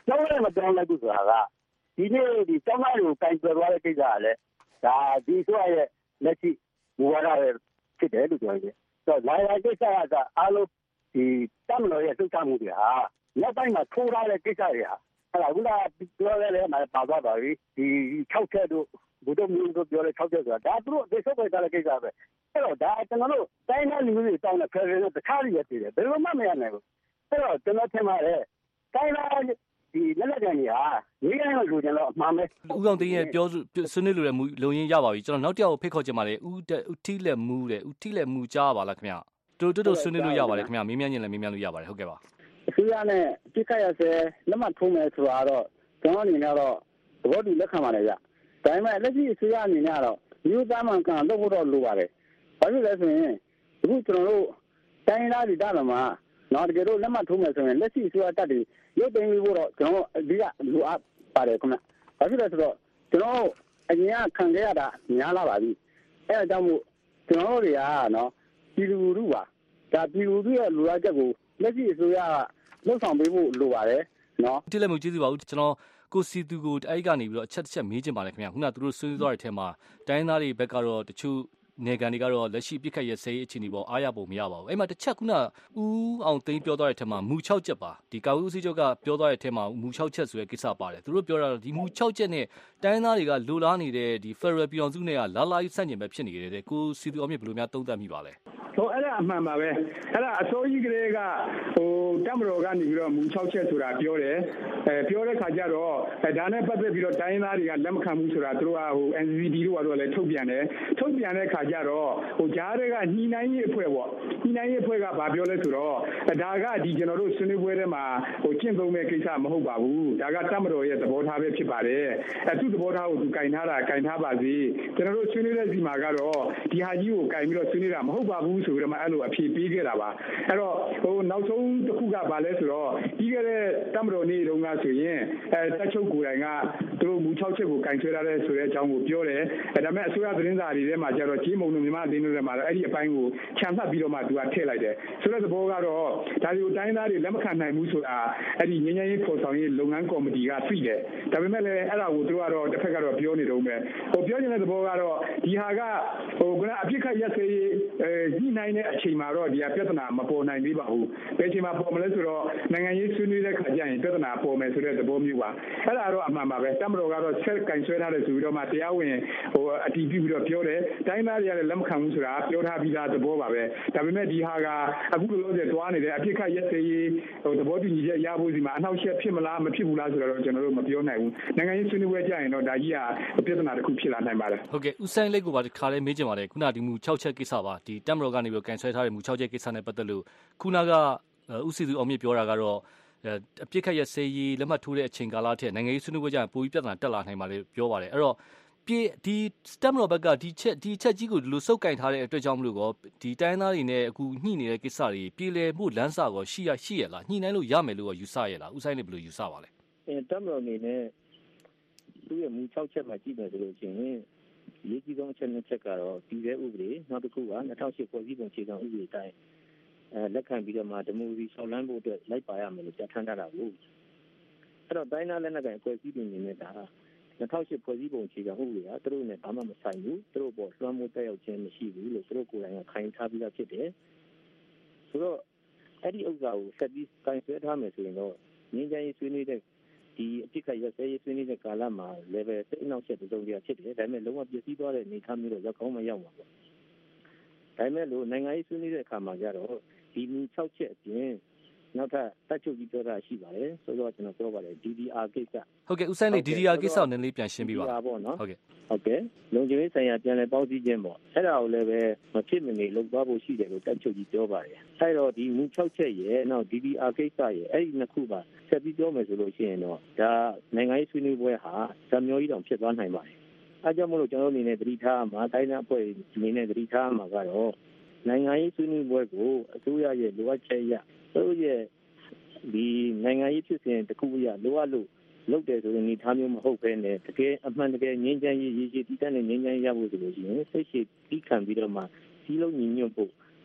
ပြောင်းလဲမပြောင်းလဲဘူးဆိုတာကဒီနေ့ဒီကျောင်းသားတွေကိုကင်တွယ်သွားတဲ့ကိစ္စကလည်းဒါဒီဆိုရဲ့လက်ရှိမူဝါဒပဲဖြစ်တယ်လို့ပြောရတယ်။ဆိုတော့လာရကိစ္စကအားလုံးဒီတမလို့ရဲ့လှုပ်ရှားမှုတွေဟာနောက်ပိုင်းမှာထိုးထားတဲ့ကိစ္စတွေဟာအဲ့ဒါကပြောရတဲ့မှာပါသွားပါပြီဒီ6ချက်တို့ဘုဒ္ဓမျိုးတို့ပြောတဲ့6ချက်ဆိုတာဒါသူတို့ဒီစုပ်ပဲထားတဲ့ကိစ္စပဲအဲ့တော့ဒါကျွန်တော်တို့တိုင်းသားလူမျိုးတွေတောင်းတဲ့ဖယ်ရတဲ့တခြားတွေရတည်တယ်ဘယ်လိုမှမရနိုင်ဘူးအဲ့တော့ကျွန်တော်ထင်ပါတယ်တိုင်းသားဒီလက်လက်ကန်ကြီးဟာနေရလို့လူကျင်တော့အမှန်ပဲဦးကောင်တင်းရဲ့ပြောဆွေးနွေးလို့တဲ့မူလုံရင်းရပါပြီကျွန်တော်နောက်တစ်ယောက်ကိုဖိတ်ခေါ်ချင်ပါတယ်ဦးထီးလက်မူတဲ့ဦးထီးလက်မူကြားပါလားခင်ဗျတို့ဆွေးနွေးလို့ရပါတယ်ခင်ဗျမေးမြန်းရင်လည်းမေးမြန်းလို့ရပါတယ်ဟုတ်ကဲ့ပါအစိုးရနဲ့ပြစ်ခတ်ရဆဲလက်မှတ်ထိုးမယ်ဆိုတာတော့ကျွန်တော်အနေနဲ့တော့သဘောတူလက်ခံပါတယ်ဗျဒါပေမဲ့လက်ရှိအစိုးရအနေနဲ့ကတော့မျိုးသားမှန်ကန်လုပ်ဖို့တော့လိုပါတယ်ဘာဖြစ်လဲဆိုရင်အခုကျွန်တော်တို့တိုင်းသားဒေသတွေမှာနော်တကယ်လို့လက်မှတ်ထိုးမယ်ဆိုရင်လက်ရှိအစိုးရတပ်တွေရုပ်သိမ်းဖို့တော့ကျွန်တော်အဓိကလိုအပ်ပါတယ်ခင်ဗျဘာဖြစ်လဲဆိုတော့ကျွန်တော်အရင်ကခံခဲ့ရတာများလာပါပြီအဲဒါကြောင့်မို့ကျွန်တော်တို့တွေကနော်ပြည်သူလူထုပါဒါပြည်သူလူရဲ့လူရချက်ကိုလက်ရှိအစိုးရကလှုပ်ဆောင်ပေးဖို့လိုပါတယ်နော်တိလက်မှုကျေးဇူးပါဦးကျွန်တော်ကိုစီသူကိုအဲ့ကနေပြီးတော့အချက်တစ်ချက်မေးချင်ပါတယ်ခင်ဗျာခုနကသူတို့ဆွေးနွေးသွားတဲ့အထက်မှာတိုင်းသားတွေဘက်ကတော့တချို့နေကန်တွေကတော့လက်ရှိပြစ်ခတ်ရစေးအခြေအနေပေါ်အားရပုံမရပါဘူးအဲ့မှာတစ်ချက်ခုနဦးအောင်သိန်းပြောသွားတဲ့အထက်မှာမူ6ချက်ပါဒီကာဝူးစီချုပ်ကပြောသွားတဲ့အထက်မှာမူ6ချက်ဆိုတဲ့ကိစ္စပါတယ်သူတို့ပြောတာဒီမူ6ချက်နဲ့တိုင်းသားတွေကလိုလားနေတဲ့ဒီ Federal ပြည်တော်စုနဲ့ကလာလာဆန့်ကျင်ပဲဖြစ်နေတယ်တဲ့ကိုစီသူအောင်မြင့်ဘယ်လိုများသုံးသပ်မိပါလဲအဲ့ဒါအမှန်ပါပဲအဲ့ဒါအစိုးရကလေးကတပ်မတော်ကနေပြီးတော့မူ6ချက်ဆိုတာပြောတယ်ပြောတဲ့ခါကျတော့ဒါနဲ့ပတ်သက်ပြီးတော့တိုင်းသားတွေကလက်မခံဘူးဆိုတာသူတို့ကNCCD တို့ကတော့လည်းထုတ်ပြန်တယ်ထုတ်ပြန်တဲ့ခါကျတော့ကြားတွေကညှိနှိုင်းရေးအဖွဲ့ပေါ့ညှိနှိုင်းရေးအဖွဲ့ကဘာပြောလဲဆိုတော့ဒါကဒီကျွန်တော်တို့ဆွေးနွေးပွဲထဲမှာကျင့်သုံးမဲ့ကိစ္စမဟုတ်ပါဘူးဒါကတပ်မတော်ရဲ့သဘောထားပဲဖြစ်ပါတယ်သူ့သဘောထားကိုသူကင်ထားပါစေကျွန်တော်တို့ဆွေးနွေးတဲ့စီမှာကတော့ဒီဟာကြီးကိုကင်ပြီးတော့ဆွေးနွေးတာမဟုတ်ပါဘူးဆိုပြီးတော့မှအဲ့လိုအဖြေပေးခဲ့တာပါအဲ့တော့နောက်ဆုံးတစ်ခုကဘာလဲဆိုတော့ပြီးခဲ့တဲ့တပ်မတော်နေ့တုန်းကဆိုရင်တပ်ချုပ်ကိုယ်တိုင်ကသူတို့မူ6ချက်ကိုကင်ဆွဲထားတဲ့ဆိုတဲ့အကြောင်းကိုပြောတယ်ဒါပေမဲ့အစိုးရသတင်းစာတွေထဲမှာကျတော့ကြီးမုံတို့မြန်မာအသင်းတို့ထဲမှာအဲ့ဒီအပိုင်းကိုခြံဖတ်ပြီးတော့မှသူကထည့်လိုက်တယ်ဆိုတဲ့သဘောကတော့ဒါတွေကိုတိုင်းသားတွေလက်မခံနိုင်ဘူးဆိုတာအဲ့ဒီငញ្ញရေးဖော်ဆောင်ရေးလုပ်ငန်းကော်မတီကသိတယ်ဒါပေမဲ့လည်းအဲ့ဒါကိုသူတို့ကတော့တစ်ဖက်ကတော့ပြောနေတော့မယ်ပြောနေတဲ့သဘောကတော့ဒီဟာကကအပြစ်ခတ်ရက်စေးညှိနှိုင်းတဲ့အချိန်မှာတော့ဒီပြဿနာမပေါ်နိုင်သေးပါဘူးဘယ်အချိန်မှာပေါ်မလဲဆိုတော့နိုင်ငံရေးဆွေးနွေးတဲ့ခါကျရင်ပြဿနာပေါ်မယ်ဆိုတဲ့သဘောမျိုးပါအဲ့ဒါတော့အမှန်ပါပဲတပ်မတော်ကတော့ဆက်ကင်ဆွဲထားတယ်ဆိုပြီးတော့မှတရားဝင်အတည်ပြုပြီးတော့ပြောတယ်တိုင်းသားတွေကလည်းလက်မခံဘူးဆိုတာပြောထားပြီးသားသဘောပါပဲဒါပေမဲ့ဒီဟာကအခုလိုလိုသွားနေတယ်အပြစ်ခတ်ရက်စေးသဘောတူညီချက်ရဖို့စီမှာအနှောက်အယှက်ဖြစ်မလားမဖြစ်ဘူးလားဆိုတော့ကျွန်တော်တို့မပြောနိုင်ဘူးနိုင်ငံရေးဆွေးနွေးပွဲကြရင်တော့ဒါကြီးကပြဿနာတစ်ခုဖြစ်လာနိုင်ပါတယ်ဟုတ်ကဲ့ဦးဆိုင်လိတ်ကိုပါဒီခါလေးမေးချင်ပါတယ်ခုနဒီမူ6ချက်ကိစ္စပါဒီတပ်မတော်ကနေပြီးကန်ဆွဲထားတဲ့မူ6ချက်ကိစ္စနဲ့ပတ်သက်လို့ခုနကဦးစီသူအောင်မြင့်ပြောတာကတော့အပြစ်ခတ်ရစေးရေးလက်မှတ်ထိုးတဲ့အချိန်ကာလထက်နိုင်ငံရေးဆွေးနွေးပွဲကြရင်ပိုပြီးပြဿနာတက်လာနိုင်ပါလေပြောပါတယ်အဲ့တော့ဒီတပ်မတော်ဘက်ကဒီချက်ကြီးကိုဒီလိုစုပ်ကင်ထားတဲ့အတွက်ကြောင့်မလို့ကောဒီတိုင်းသားတွေနဲ့အခုညှိနေတဲ့ကိစ္စတွေပြည်လည်မှုလမ်းစာကောရှိရလားညှိနှိုင်းလို့ရမယ်လို့ကောယူဆရလားဦးဆိုင်လိတ်ဘယ်လိုယူဆပါလဲတပ်မတော်အနေနဲ့သူ့ရဲ့မူ6ချက်မှာကြည့်မယ်ဆိုလို့ရှိရင်ရေးကြီးဆုံးအချက်2ချက်ကတော့ပြည်ထဲဥပဒေနောက်တစ်ခုက2008ဖွဲ့စည်းပုံအခြေခံဥပဒေတိုင်းလက်ခံပြီးတော့မှဒီမိုကရေစီဆောက်လမ်းဖို့အတွက်လိုက်ပါရမယ်လို့ပြဋ္ဌာန်းထားတာကိုအဲ့တော့တိုင်းသားလက်နက်ကိုင်အဖွဲ့အစည်းတွေအနေနဲ့ဒါ2008ဖွဲ့စည်းပုံအခြေခံဥပဒေကသူတို့နဲ့ဘာမှမဆိုင်ဘူးသူတို့ပေါ်လွှမ်းမိုးတက်ရောက်ခြင်းမရှိဘူးလို့သူတို့ကိုယ်တိုင်ကခိုင်ထားပြီးသားဖြစ်တယ်ဆိုတော့အဲ့ဒီဥစ္စာကိုဆက်ပြီးကိုင်ဆွဲထားမယ်ဆိုရင်တော့ငြိမ်းချမ်းရေးဆွေးနွေးတဲ့ဒီအဖြစ်ခရဆဲရေးဆွေးနွေးတဲ့ကာလမှာ level စိတ်နှောက်ယှက်တုံ့ပြန်ဖြစ်တယ်ဒါပေမဲ့လုံးဝပြည့်စည်သွားတဲ့အနေအထားမျိုးတော့ရောက်ကောင်းမရောက်ပါဘူးဒါပေမဲ့လို့နိုင်ငံရေးဆွေးနွေးတဲ့အခါမှာကျတော့ဒီမူ6ချက်အပြင်နောက်ထပ်တက်ချုပ်ကြီးပြောတာရှိပါတယ်ဆိုတော့ကျွန်တော်ပြောပါတယ် DDR ကိစ္စဟုတ်ကဲ့ဦးဆိုင်လေး DDR ကိစ္စကိုနည်းနည်းပြန်ရှင်းပြပါဟုတ်ကဲ့လုံခြုံရေးဆိုင်ရာပြန်လည်ပေါင်းစည်းခြင်းပေါ့အဲ့ဒါကိုလည်းပဲမဖြစ်မနေလုပ်သွားဖို့ရှိတယ်လို့တက်ချုပ်ကြီးပြောပါတယ်အဲ့တော့ဒီမူ6ချက်ရဲ့နောက် DDR ကိစ္စရဲ့အဲ့ဒီနှစ်ခုပါဆက်ပြီးပြောမယ်ဆိုလို့ရှိရင်တော့ဒါနိုင်ငံရေးဆွေးနွေးပွဲဟာဇာမျိုးကြီးတောင်ဖြစ်သွားနိုင်ပါတယ်အဲကြောင့်မလို့ကျွန်တော်အနေနဲ့သတိထားမှာတိုင်းသားအဖွဲ့အနေနဲ့သတိထားမှာကတော့နိုင်ငံရေးဆွေးနွေးပွဲကိုအစိုးရရဲ့လိုအပ်ချက်အရသူတို့ရဲ့ဒီနိုင်ငံရေးဖြစ်စဉ်တစ်ခုအရလိုအပ်လို့လုပ်တယ်ဆိုရင်ဒီထားမျိုးမဟုတ်ဘဲနဲ့တကယ်အမှန်တကယ်ငြိမ်းချမ်းရေးရည်ရှိတည်တဲ့ငြိမ်းချမ်းရေးရဖို့ဆိုလို့ရှိရင်စိတ်ရှိပြီးခံပြီးတော့မှစီးလုံးညီညွတ်ဖို့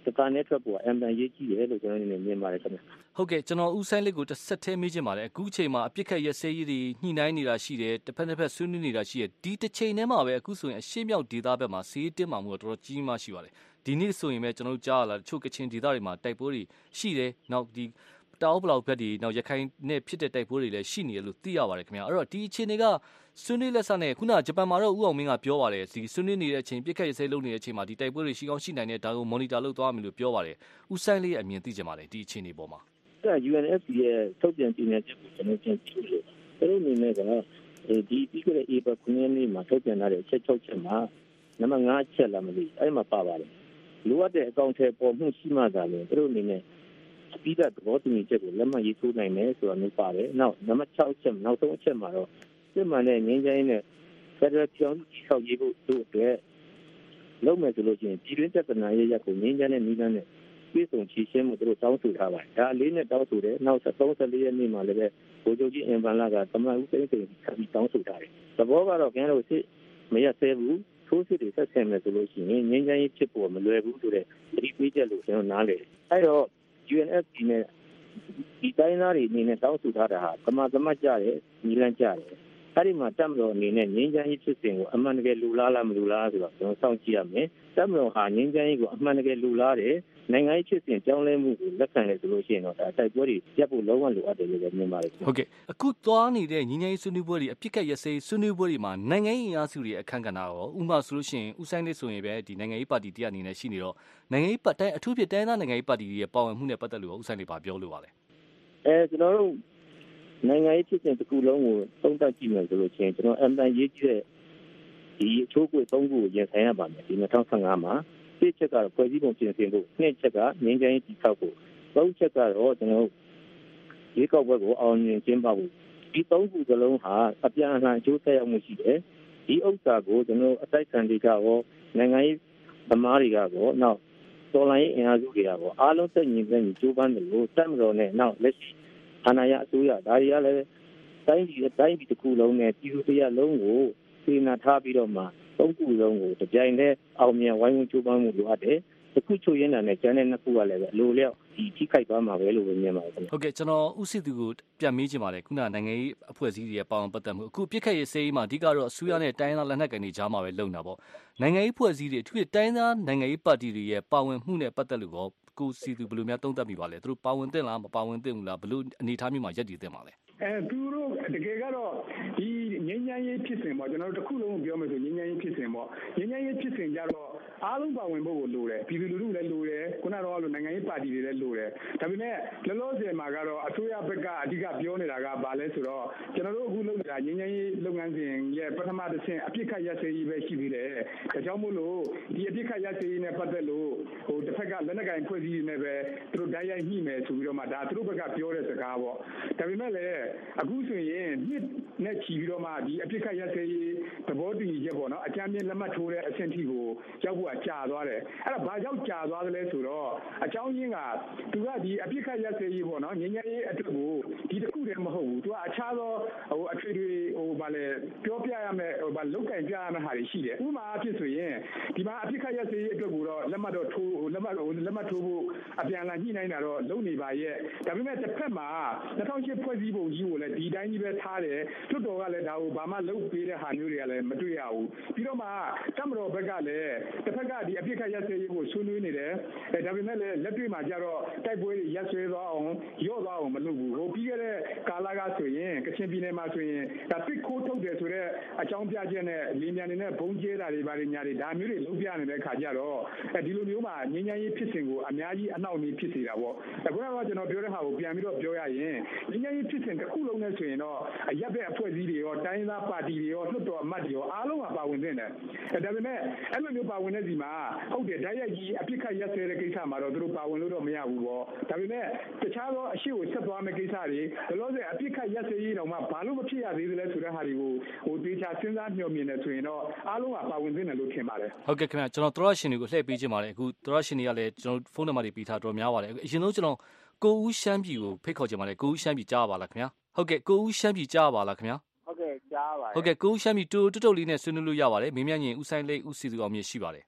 တကာနဲ့ထွက်ပေါ်အမ်တန်ရေးကြည့်တယ်လို့ကျွန်တော်မြင်ပါတယ်ခင်ဗျဟုတ်ကဲ့ကျွန်တော်ဦးဆိုင်လေးကိုတစ်ဆက်တည်းမေးချင်ပါတယ်အခုအချိန်မှာအပြစ်ခတ်ရက်စဲရေးတွေညှိနှိုင်းနေတာရှိတယ်တစ်ဖက်ဆွေးနွေးနေတာရှိတယ်ဒီတစ်ချိန်ထဲမှာပဲအခုဆိုရင်အရှေ့မြောက်ဒေသဘက်မှာစီးတင်းမှမှုတော့တော်တော်ကြီးမှရှိပါတယ်ဒီနေ့ဆိုရင်ပဲကျွန်တော်ကြားရလာတချို့ကချင်ဒေသတွေမှာတိုက်ပွဲတွေရှိတယ်နောက်ဒီတောက်ပလောက်ဘက်ဒီနောက်ရခိုင်နဲ့ဖြစ်တဲ့တိုက်ပွဲတွေလည်းရှိနေတယ်လို့သိရပါတယ်ခင်ဗျာအဲ့တော့ဒီအခြေအနေကဆွေးနွေးလက်ဆက်နဲ့ခုနဂျပန်မှာတော့ဦးအောင်မင်းကပြောပါတယ်ဒီဆွေးနွေးနေတဲ့အချိန်ပြစ်ခတ်ရစဲလုပ်နေတဲ့အချိန်မှာဒီတိုက်ပွဲတွေရှိကောင်းရှိနိုင်တဲ့ဒါကို monitor လုပ်သွားမယ်လို့ပြောပါတယ်ဦးဆိုင်လေးအမြင်သိကြပါတယ်ဒီအခြေအနေပေါ်မှာ UNFC ရဲ့ထုတ်ပြန်ကြေညာချက်ကိုကျွန်တော်ပြန်ကြည့်လို့သူတို့အနေနဲ့ကဒီပြီးခဲ့တဲ့ April 9 ရက်နေ့မှာထုတ်ပြန်လာတဲ့အချက်6ချက်မှာနံပါတ်5ချက်လာမလို့အဲ့မှာပါပါတယ်လိုအပ်တဲ့အကောင့်ထဲပေါ်မှုရှိမှသာလေသူတို့အနေနဲ့ပြီးတဲ့သဘောတူညီချက်ကိုလက်မှတ်ရေးထိုးနိုင်မယ်ဆိုတာမျိုးပါတယ်နောက်နံပါတ်6ချက်နောက်ဆုံးအချက်မှာတော့စစ်မှန်တဲ့ငြိမ်းချမ်းရေးနဲ့ Federal ပြောင်းတည်ဆောက်ရေးဖို့တို့အတွက်လုပ်မယ်ဆိုလို့ရှိရင်ပြည်တွင်းပြဿနာရဲ့ရပ်ကိုငြိမ်းချမ်းတဲ့နည်းလမ်းနဲ့ပြည်စုံချီရှင်းမှုတို့တောင်းဆိုထားပါတယ်ဒါအလေးနဲ့တောင်းဆိုတယ်နောက်73ရက်နေ့မှာလည်းပဲဗိုလ်ချုပ်ကြီးအင်ဗန်လာကသမ္မတဦးသိန်းစိန်ဆက်ပြီးတောင်းဆိုထားတယ်သဘောကတော့ခင်ဗျားတို့စစ်မရဆဲဘူးထိုးစစ်တွေဆက်ဆံမယ်ဆိုလို့ရှိရင်ငြိမ်းချမ်းရေးဖြစ်ဖို့မလွယ်ဘူးဆိုတဲ့ဒီပေးချက်လို့ကျွန်တော်နားလည်တယ်အဲ့တော့ UNFC နဲ့ဒီတိုင်းသားတွေအနေနဲ့တောင်းဆိုထားတာဟာသမတ်ကြတယ်ညီလန့်ကြတယ်အဲ့ဒီမှာတမတော်အနေနဲ့ငြိမ်းချမ်းရေးဖြစ်စဉ်ကိုအမှန်တကယ်လူလားလားမလူလားဆိုတော့ကျွန်တော်စောင့်ကြည့်ရမယ်တမတော်ဟာငြိမ်းချမ်းရေးကိုအမှန်တကယ်လူလားတယ်နိုင်ငံရေးဖြစ်စဉ်ကြောင်းလဲမှုကိုလက်ခံတယ်ဆိုလို့ရှိရင်တော့ဒါတိုက်ပွဲတွေရပ်ဖို့လုံးဝလိုအပ်တယ်လို့မြင်ပါတယ်ဟုတ်ကဲ့အခုသွားနေတဲ့ငြိမ်းချမ်းရေးဆွေးနွေးပွဲတွေအပြစ်ခတ်ရစေးဆွေးနွေးပွဲတွေမှာနိုင်ငံရေးအင်အားစုတွေအခမ်းကဏ္ဍရောဥပမာဆိုလို့ရှိရင်ဦးဆိုင်လေးဆိုရင်ပဲဒီနိုင်ငံရေးပါတီတရားအနေနဲ့ရှိနေတော့နိုင်ငံရေးပတ်တိုင်းအထူးဖြစ်တိုင်းသားနိုင်ငံရေးပါတီတွေရဲ့ပါဝင်မှုနဲ့ပတ်သက်လို့ဦးဆိုင်လေးပါပြောလို့ပါလေကျွန်တော်တို့နိုင်ငံရေးဖြစ်စဉ်တစ်ခုလုံးကိုသုံးသပ်ကြည့်မယ်ဆိုလို့ရှိရင်ကျွန်တော်အမ်တန်ရေးကြည့်တဲ့ဒီအချိုးကွေ3ခုကိုရင်ဆိုင်ရပါမယ်ဒီ2015မှာတစ်ချက်ကတော့ဖွဲ့စည်းပုံပြင်ဆင်ဖို့နှစ်ချက်ကငြိမ်းချမ်းရေးတည်ဆောက်ဖို့သုံးချက်ကတော့ကျွန်တော်ရေကောက်ဘက်ကိုအောင်မြင်ကျင်းပဖို့ဒီ3ခုစလုံးဟာအပြန်အလှန်အကျိုးသက်ရောက်မှုရှိတယ်ဒီဥစ္စာကိုကျွန်တော်အတိုက်ခံတွေကရောနိုင်ငံရေးသမားတွေကရောနောက်တော်လိုင်းအင်အားစုတွေကရောအားလုံးသက်ညီသက်ညီကြိုးပမ်းတယ်လို့တက်မတော်နဲ့နောက်လက်ရှိအာဏာရအစိုးရဒါတွေကလည်းတိုင်းပြည်တစ်ခုလုံးနဲ့ပြည်သူတရားလုံးကိုစေနာထားပြီးတော့မှသုံးခုလုံးကိုတပြိုင်တည်းအောင်မြင်ဝိုင်းဝန်းကြိုးပမ်းမှုလိုအပ်တယ်။တစ်ခုချို့ရင်းတာနဲ့ကျန်တဲ့နှစ်ခုကလည်းပဲလိုလျောက်ဒီထိခိုက်သွားမှာပဲလို့မြင်ပါတယ်ခင်ဗျ။ဟုတ်ကဲ့ကျွန်တော်ဥစစ်သူကိုပြန်မေးချင်ပါတယ်ခုနနိုင်ငံရေးအဖွဲ့အစည်းတွေရဲ့ပါဝင်ပတ်သက်မှုအခုပြစ်ခတ်ရေးစေးမှာအဓိကတော့အစိုးရနဲ့တိုင်းသားလက်နက်ကိုင်တွေကြားမှာပဲလုံတာပေါ့။နိုင်ငံရေးအဖွဲ့အစည်းတွေအထူးဖြင့်တိုင်းသားနိုင်ငံရေးပါတီတွေရဲ့ပါဝင်မှုနဲ့ပတ်သက်လို့ကိုစီသူဘယ်လိုများသုံးသပ်မိပါလဲသူတို့ပါဝင်သင့်လားမပါဝင်သင့်ဘူးလားဘယ်လိုအနေထားမျိုးမှာရပ်တည်သင့်ပါလဲသူတို့တကယ်ကတော့ဒီငြိမ်းချမ်းရေးဖြစ်စဉ်ပေါ့ကျွန်တော်တို့တစ်ခုလုံးပြောမယ်ဆိုငြိမ်းချမ်းရေးဖြစ်စဉ်ပေါ့ငြိမ်းချမ်းရေးဖြစ်စဉ်ကြတော့အားလုံးပါဝင်ဖို့ကိုလိုတယ်ပြည်သူလူထုလည်းလိုတယ်ခုနကတော့နိုင်ငံရေးပါတီတွေလည်းလိုတယ်ဒါပေမဲ့လောလောဆယ်မှာကတော့အစိုးရဘက်ကအဓိကပြောနေတာကဘာလဲဆိုတော့ကျွန်တော်တို့အခုလုပ်နေတာငြိမ်းချမ်းရေးလုပ်ငန်းစဉ်ရဲ့ပထမတစ်ဆင့်အပြစ်ခတ်ရပ်စဲရေးပဲရှိသေးတယ်ဒါကြောင့်မို့လို့ဒီအပြစ်ခတ်ရပ်စဲရေးနဲ့ပတ်သက်လို့တစ်ဖက်ကလက်နက်ကိုင်ဖွဲ့စည်းနေပဲသူတို့တိုက်ရိုက်ညှိမယ်ဆိုပြီးတော့မှဒါသူတို့ဘက်ကပြောတဲ့စကားပေါ့ဒါပေမဲ့လည်းအခုဆိုရင်နှစ်နဲ့ချီပြီးတော့မှဒီအပြစ်ခတ်ရပ်စဲရေးသဘောတူညီချက်ပေါ့နော်အကြမ်းမြင့်လက်မှတ်ထိုးတဲ့အဆင့်ထိကိုရောက်ဖို့ကြာသွားတယ်အဲ့ဒါဘာကြောင့်ကြာသွားသလဲဆိုတော့အကြောင်းရင်းကသူကဒီအပြစ်ခတ်ရပ်စဲရေးပေါ့နော်ငြိမ်းချမ်းရေးအတွက်ကိုဒီတစ်ခုတည်းမဟုတ်ဘူးသူကအခြားသောအထွေထွေဗာလဲပြောပြရမယ်ဗာလောက်ကင်ပြရမယ်ဟာတွေရှိတယ်ဥပမာအဖြစ်ဆိုရင်ဒီမှာအပြစ်ခတ်ရပ်စဲရေးအတွက်ကိုတော့လက်မှတ်ထိုးဖို့အပြန်အလှန်ညှိနှိုင်းတာတော့လုပ်နေပါရဲ့ဒါပေမဲ့တစ်ဖက်မှာ2008ဖွဲ့စည်းပုံကြီးကိုလည်းဒီတိုင်းကြီးပဲထားတယ်လွှတ်တော်ကလည်းဒါကိုဘာမှလုပ်ပေးတဲ့ဟာမျိုးတွေကလည်းမတွေ့ရဘူးပြီးတော့မှတပ်မတော်ဘက်ကလည်းတစ်ဖက်ကဒီအပြစ်ခတ်ရပ်စဲရေးကိုဆွေးနွေးနေတယ်ဒါပေမဲ့လည်းလက်တွေ့မှာကြတော့တိုက်ပွဲတွေရပ်ဆွဲသွားအောင်ရော့သွားအောင်မလုပ်ဘူးပြီးခဲ့တဲ့ကာလကဆိုရင်ကချင်ပြည်နယ်မှာဆိုရင်ဒါတစ်ခိုးထုတ်တယ်ဆိုတော့အကြောင်းပြချက်နဲ့လင်းမြန်နေတဲ့ဘုံကျဲတာတွေဘာတွေညာတွေဒါမျိုးတွေလုပ်ပြနေတဲ့ခါကြတော့ဒီလိုမျိုးမှာငြိမ်းချမ်းရေးဖြစ်စဉ်ကိုအများကြီးအနှောင့်အယှက်ဖြစ်စေတာပေါ့အခုကတော့ကျွန်တော်ပြောတဲ့ဟာကိုပြန်ပြီးတော့ပြောရရင်ငြိမ်းချမ်းရေးဖြစ်စဉ်တစ်ခုလုံးနဲ့ဆိုရင်တော့အရပ်ဘက်အဖွဲ့အစည်းတွေရောတိုင်းသားပါတီတွေရောလွှတ်တော်အမတ်တွေရောအားလုံးကပါဝင်နေတယ်ဒါပေမဲ့အဲ့လိုမျိုးပါဝင်တဲ့စီမှာဟုတ်တယ်ဓာတ်ရိုက်ကြီးအပြစ်ခတ်ရပ်စဲတဲ့ကိစ္စမှာတော့သူတို့ပါဝင်လို့တော့မရဘူးပေါ့ဒါပေမဲ့တခြားသောအရှိကိုဆက်သွားမယ့်ကိစ္စတွေဘလို့ဆိုအပြစ်ခတ်ရပ်စဲရေးတောင်မှဘာလို့မဖြစ်ရသေးသလဲဆိုတဲ့ဟာတွေကိုတေချာစဉ်းစားမျှော်မြင်နေဆိုရင်တော့အားလုံးကပါဝင်သင့်တယ်လို့ထင်ပါတယ်ဟုတ်ကဲ့ခင်ဗျကျွန်တော်သောရရှင်တွေကိုလှည့်ပေးခြင်းပါတယ်အခုသောရရှင်တွေကလည်းကျွန်တော်ဖုန်းနံပါတ်တွေပေးထားတော်များပါတယ်အရင်ဆုံးကျွန်တော်ကိုဦးရှမ်းပြည်ကိုဖိတ်ခေါ်ခြင်းပါတယ်ကိုဦးရှမ်းပြည်ကြားပါလားခင်ဗျာဟုတ်ကဲ့ကိုဦးရှမ်းပြည်ကြားပါလားခင်ဗျာဟုတ်ကဲ့ကြားပါတယ်ဟုတ်ကဲ့ကိုဦးရှမ်းပြည်တူလေးနဲ့ဆွေးနွေးလို့ရပါတယ်မင်းမြတ်ရင်ဦးဆိုင်လိတ်ဦးစီသူအောင်မြင့်ရှိပါတယ်ဒီ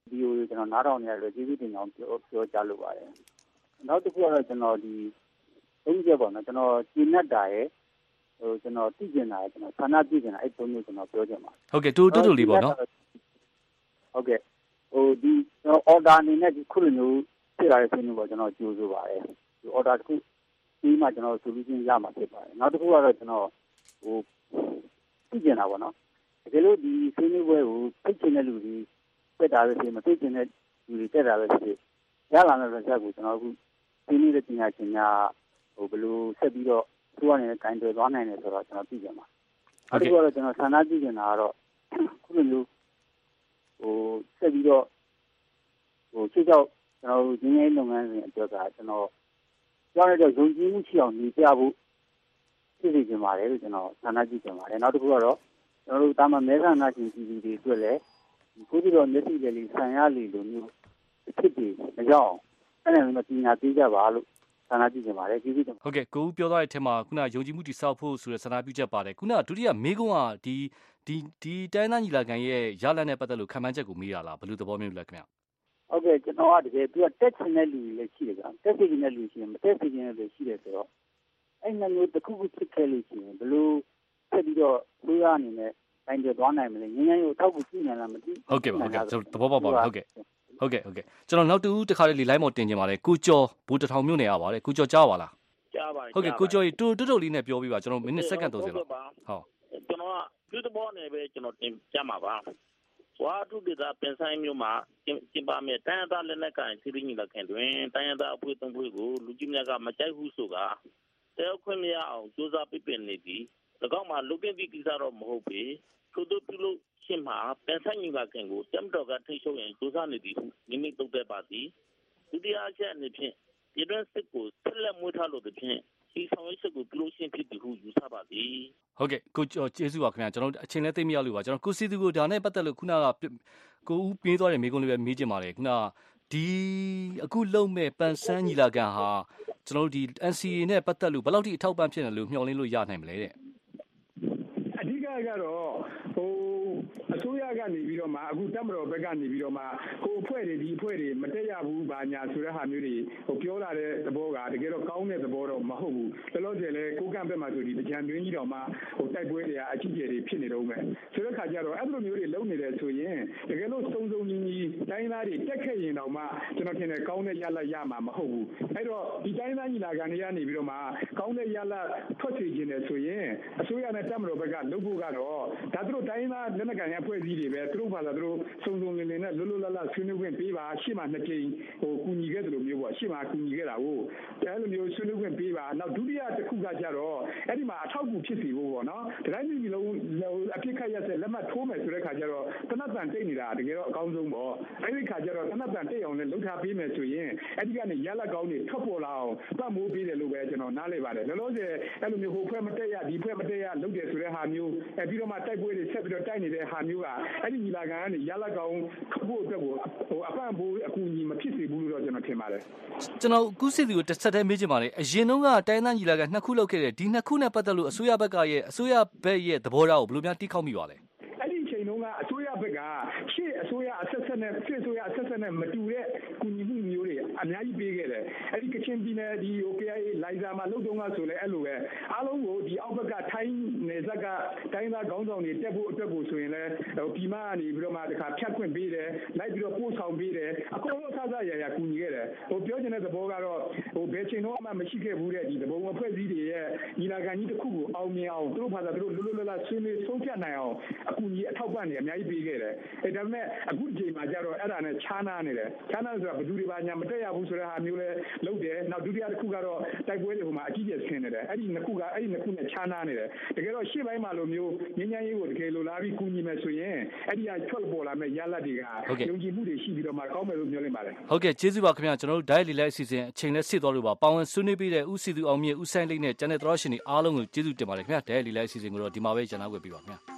လို့ကျွန်တော်နားထောင်နေရလို့ကျေးဇူးတင်အောင်ပြောကြလိုပါတယ်နောက်တစ်ခုကတော့ကျွန်တော်ဒီသုံးချက်ပေါ့နော်ကျွန်တော်ကျင်းတ်တာရဲ့ကျွန်တော်သိကျင်တာရဲ့ကျွန်တော်ဌာနပြည့်ကျင်တာအဲ့သုံးမျိုးကျွန်တော်ပြောချင်ပါတယ်ဟုတ်ကဲ့တူလေးပေါ့နော်ဟုတ်ကဲ့ဒီကျွန်တော် order အနေနဲ့ဒီခုလိုမျိုးဖြစ်လာတဲ့ဆွေးနွေးပွဲကျွန်တော်ကြိုးဆိုပါတယ်ဒီ order တစ်ခုပြီးမှကျွန်တော် solution ရမှာဖြစ်ပါတယ်နောက်တစ်ခုကတော့ကျွန်တော်သိကျင်တာပေါ့နော်တကယ်လို့ဒီဆွေးနွေးပွဲကိုသိကျင်တဲ့လူတွေတက်တာပဲဖြစ်မသိကျင်တဲ့လူတွေတက်တာပဲဖြစ်ရလာတဲ့ result ကိုကျွန်တော်အခုဆွေးနွေးတဲ့ပညာရှင်များဘယ်လိုဆက်ပြီးတော့သူကနေဂိုင်းတွေသွားနိုင်တယ်ဆိုတော့ကျွန်တော်သိကြပါအခုကတော့ကျွန်တော်ဌာနသိကျင်တာကတော့ခုလိုမျိုးဆက်ပြီးတော့ချစ်ကြောက်ကျွန်တော်ဒီနေ့လုပ်ငန်းစဉ်အတွက်ကကျွန်တော်ပြောရတဲ့ယုံကြည်မှုရှိအောင်နေပြဖို့ဖြစ်နေကြပါတယ်လို့ကျွန်တော်ဌာနသိကျင်ပါတယ်နောက်တစ်ခုကတော့ကျွန်တော်တို့တာမမဲဆန္ဒရှင်ပြည်သူတွေအတွက်လည်းကိုကြည့်တော့မျက်စိလေးဆံရလေလိုမျိုးဖြစ်ပြီးမရောက်အဲ့ဒါမျိုးပညာပေးကြပါလို့ဆန္ဒပြုချင်ပါတယ်ကျေးဇူးတင်ဟုတ်ကဲ့ကိုဦးပြောသွားတဲ့အထက်မှာခုနယုံကြည်မှုတည်ဆောက်ဖို့ဆိုတဲ့ဆန္ဒပြုချက်ပါတယ်ခုနဒုတိယမေးခွန်းကဒီတိုင်းသားညီလာခံရဲ့ရလဒ်နဲ့ပတ်သက်လို့ခံမှန်းချက်ကိုမေးရလားဘယ်လိုသဘောမျိုးလဲခင်ဗျဟုတ်ကဲ့ကျွန်တော်ကတကယ်သူကတက်ချင်တဲ့လူတွေလည်းရှိတယ်ဗျတက်စီတဲ့လူရှိရင်မတက်စီတဲ့လူရှိတယ်ဆိုတော့အဲ့နှစ်မျိုးတစ်ခုခုဖြစ်ခဲ့လို့ရှိရင်ဘယ်လိုဆက်ပြီးတော့လူရအနေနဲ့တိုင်းတွေသွားနိုင်မလဲငင်းငင်းကိုထောက်ဖို့ကြည့်နေလားမသိဟုတ်ကဲ့ပါဟုတ်ကဲ့သဘောပေါက်ပါပြီဟုတ်ကဲ့ကျွန်တော်နောက်တူတစ်ခါလေး line ပေါ်တင်ချင်ပါတယ်ကိုကျော်ဘူတထောင်မြို့နယ်ရပါတယ်ကိုကျော်ကြားပါလားကြားပါတယ်ဟုတ်ကဲ့ကိုကျော်ကြီးတူလေးနဲ့ပြောပြပါကျွန်တော်မိနစ်စက္ကန့်30လောက်ဟုတ်ကျွန်တော်ကပြုတဘောနဲ့ပဲကျွန်တော်တင်ပြမှာပါဝါထုဒေတာပင်ဆိုင်မျိုးမှာကျင်းပမဲ့တန်ရသားလက်နက်ကိုင်စီးရီးညီလာခံတွင်တန်ရသားအဖွဲ့သုံးဖွဲ့ကိုလူကြီးများကမကြိုက်ဘူးဆိုကတဲခွင့်မရအောင်စူးစမ်းပြပင်နေပြီး၎င်းမှာလူကင်းပြီးကိစ္စတော့မဟုတ်ပေထို့သူပြုလို့ရှင်းမှာပင်ဆိုင်ညီလာခံကိုတမ်တော်ကထိရှုံရင်စူးစမ်းနေသည်ဟုမိမိတုတ်တဲ့ပါသည်ဒုတိယအချက်အနေဖြင့်ပြည်တွင်းစစ်ကိုဆက်လက်မွေးထားလို့တဲ့ဖြင့်ဒီဆောင်ရွက်ချက်ကိုပြုလို့ရှင်းဖြစ်သည်ဟုယူဆပါသည်ဟုတ်ကဲ့ကိုကျေးဇူးပါခင်ဗျာကျွန်တော်အချိန်လဲသိမရလို့ပါကျွန်တော်ကိုစီသူကိုဒါနဲ့ပတ်သက်လို့ခုနကကိုဦးပေးသွားတဲ့မိကုန်းလေးပဲမေးချင်ပါတယ်ခုနဒီအခုလုံမဲ့ပန်ဆန်းညီလာခံဟာကျွန်တော်တို့ဒီ NCA နဲ့ပတ်သက်လို့ဘယ်လောက်ထိအထောက်ပံ့ဖြစ်တယ်လို့မျှော်လင့်လို့ရနိုင်မလဲတဲ့အဓိကကတော့အစိုးရကနေပြီးတော့မှအခုတပ်မတော်ဘက်ကနေပြီးတော့မှကိုအဖွဲ့တွေဒီအဖွဲ့တွေမတက်ရဘူးဘာညာဆိုတဲ့ဟာမျိုးတွေပြောလာတဲ့သဘောကတကယ်တော့ကောင်းတဲ့သဘောတော့မဟုတ်ဘူးတော်တော်ကျလဲကိုကန့်ဘက်မှာဆိုဒီကြံတွင်းကြီးတော်မှာတိုက်ပွဲတွေအကြီးကျယ်တွေဖြစ်နေတော့မယ်ဆိုတဲ့ခါကျတော့အဲ့လိုမျိုးတွေလုံးနေတယ်ဆိုရင်တကယ်လို့စုံစုံညီညီတိုင်းသားတွေတက်ခဲ့ရင်တော့မှကျွန်တော်ထင်တယ်ကောင်းတဲ့ရလဒ်ရမှာမဟုတ်ဘူးအဲ့တော့ဒီတိုင်းသားညီလာခံတွေကနေပြီးတော့မှကောင်းတဲ့ရလဒ်ထွက်စေခြင်းတယ်ဆိုရင်အစိုးရနဲ့တပ်မတော်ဘက်ကလုပ်ဖို့ကတော့ဒါသူတို့တိုင်းသားလက်နက်ကိုင်အဖွဲ့အစည်းတွေပဲသူတို့ဘာသာသူတို့စုံစုံလင်လင်နဲ့လွတ်လွတ်လပ်လပ်ဆွေးနွေးခွင့်ပေးပါရှေ့မှာနှစ်ကြိမ်ကူညီခဲ့တယ်လို့မျိုးပေါ့ရှေ့မှာကူညီခဲ့တာကိုအဲ့လိုမျိုးဆွေးနွေးခွင့်ပေးပါနောက်ဒုတိယတစ်ခုကကြတော့အဲ့ဒီမှာအထောက်အကူဖြစ်စီဖို့ပေါ့နော်ဒီတိုင်းပြည်လုံးအပြစ်ခတ်ရတဲ့လက်မှတ်ထိုးမယ်ဆိုတဲ့ခါကျတော့တနတ်တန်တိတ်နေတာတကယ်တော့အကောင်းဆုံးပေါ့အဲ့ဒီခါကျတော့တနတ်တန်တိတ်အောင်လည်းလှုပ်ထားပေးမယ်ဆိုရင်အဲ့ဒီကနေရလက်ကောင်းတွေထွက်ပေါ်လာအောင်ပတ်မိုးပေးတယ်လို့ပဲကျွန်တော်နားလည်ပါတယ်လောလောဆယ်အဲ့လိုမျိုးဟိုဖွဲ့မတက်ရဒီဖွဲ့မတက်ရလုပ်တယ်ဆိုတဲ့ဟာမျိုးပြီးတော့မှတိုက်ပွဲတွေဆက်ပြီးတော့တိုက်နေတဲ့ဟာမျိုးကအဲ့ဒီညီလာခံကနေရလက်ကောင်းဖို့အတွက်ကိုအပန့်ဖို့အကူအညီမဖြစ်စေဘူးလို့တော့ကျွန်တော်ထင်ပါတယ်ကျွန်တော်ကုစစ်သူကိုတစ်ဆက်တည်းမေးချင်ပါတယ်အရင်တုန်းကတိုင်းသားညီလာခံနှစ်ခုလုပ်ခဲ့တယ်ဒီနှစ်ခုနဲ့ပတ်သက်လို့အစိုးရဘက်ကရဲ့အစိုးရဘက်ရဲ့သဘောထားကိုဘယ်လိုများတိခောက်မိပါလဲအဲ့ဒီအချိန်တုန်းကအစိုးရဘက်ကရှေ့အစိုးရအဆက်ဆက်နဲ့ရှေ့အစိုးရအဆက်ဆက်နဲ့မတူတဲ့ကူညီမှုမျိုးတွေအများကြီးပေးခဲ့တယ်အဲ့ဒီကချင်ပြည်နယ်ဒီ OKI လိုင်ဇာမှာလုပ်တော့ကဆိုလဲအဲ့လိုပဲအားလုံးကိုဒီအောက်ဘက်ကထိုင်းနယ်စပ်ကတိုင်းသားခေါင်းဆောင်တွေတက်ဖို့အတွက်ကိုဆိုရင်လဲပြည်မကနေပြီးတော့မှတခါဖြတ်ခွင့်ပေးတယ်လိုက်ပြီးတော့ပို့ဆောင်ပေးတယ်အကုန်လုံးအဆရရကူညီခဲ့တယ်ပြောချင်တဲ့သဘောကတော့ဘယ်ချိန်တော့မှမရှိခဲ့ဘူးတဲ့ဒီတဘုံအဖွဲ့အစည်းတွေရဲ့ညီလာခံကြီးတစ်ခုကိုအောင်မြင်အောင်သူတို့ဘာသာသူတို့လွတ်လွတ်လပ်လပ်ဆွေးနွေးဆုံးဖြတ်နိုင်အောင်အကူအညီအထောက်ပံ့တွေအများကြီးပေးခဲ့တယ်ဒါပေမဲ့အခုဒီချိန်မှာကျတော့အဲ့ဒါနဲ့ခြားနာနေတယ်ခြားနာဆိုတာဘယ်သူတွေပါညာမတက်ရဘူးဆိုတဲ့ဟာမျိုးလဲလုပ်တယ်နောက်ဒုတိယတစ်ခုကတော့တိုက်ပွဲတွေဟိုမှာအကြီးကျယ်ဆင်းနေတယ်အဲ့ဒီနှစ်ခုနဲ့ခြားနာနေတယ်တကယ်တော့ရှေ့ပိုင်းမှာလိုမျိုးငញ្ញမ်းရေးကိုတကယ်လိုလားပြီးကူညီမယ်ဆိုရင်အဲ့ဒီကထွက်ပေါ်လာမဲ့ရလဒ်တွေကယုံကြည်မှုတွေရှိပြီးတော့မှကောင်းမယ်လို့မျှော်လင့်ပါတယ်ဟုတ်ကဲ့ကျေးဇူးပါခင်ဗျာကျွန်တော်တို့ Diary လိုက်အစီအစဉ်အချိန်နဲ့ဆစ်သွားလို့ပါပါဝင်ဆွေးနွေးပေးတဲ့ဦးစီသူအောင်မြင့်ဦးဆိုင်လိတ်နဲ့ကျန်တဲ့သရောရှင်တွေအားလုံးကိုကျေးဇူးတင်ပါတယ်ခင်ဗျာ Diary လိုက်အစီအစဉ်ကိုတော့ဒီမှာပဲကျန်နာခွင့်ပေးပါခင်ဗျာ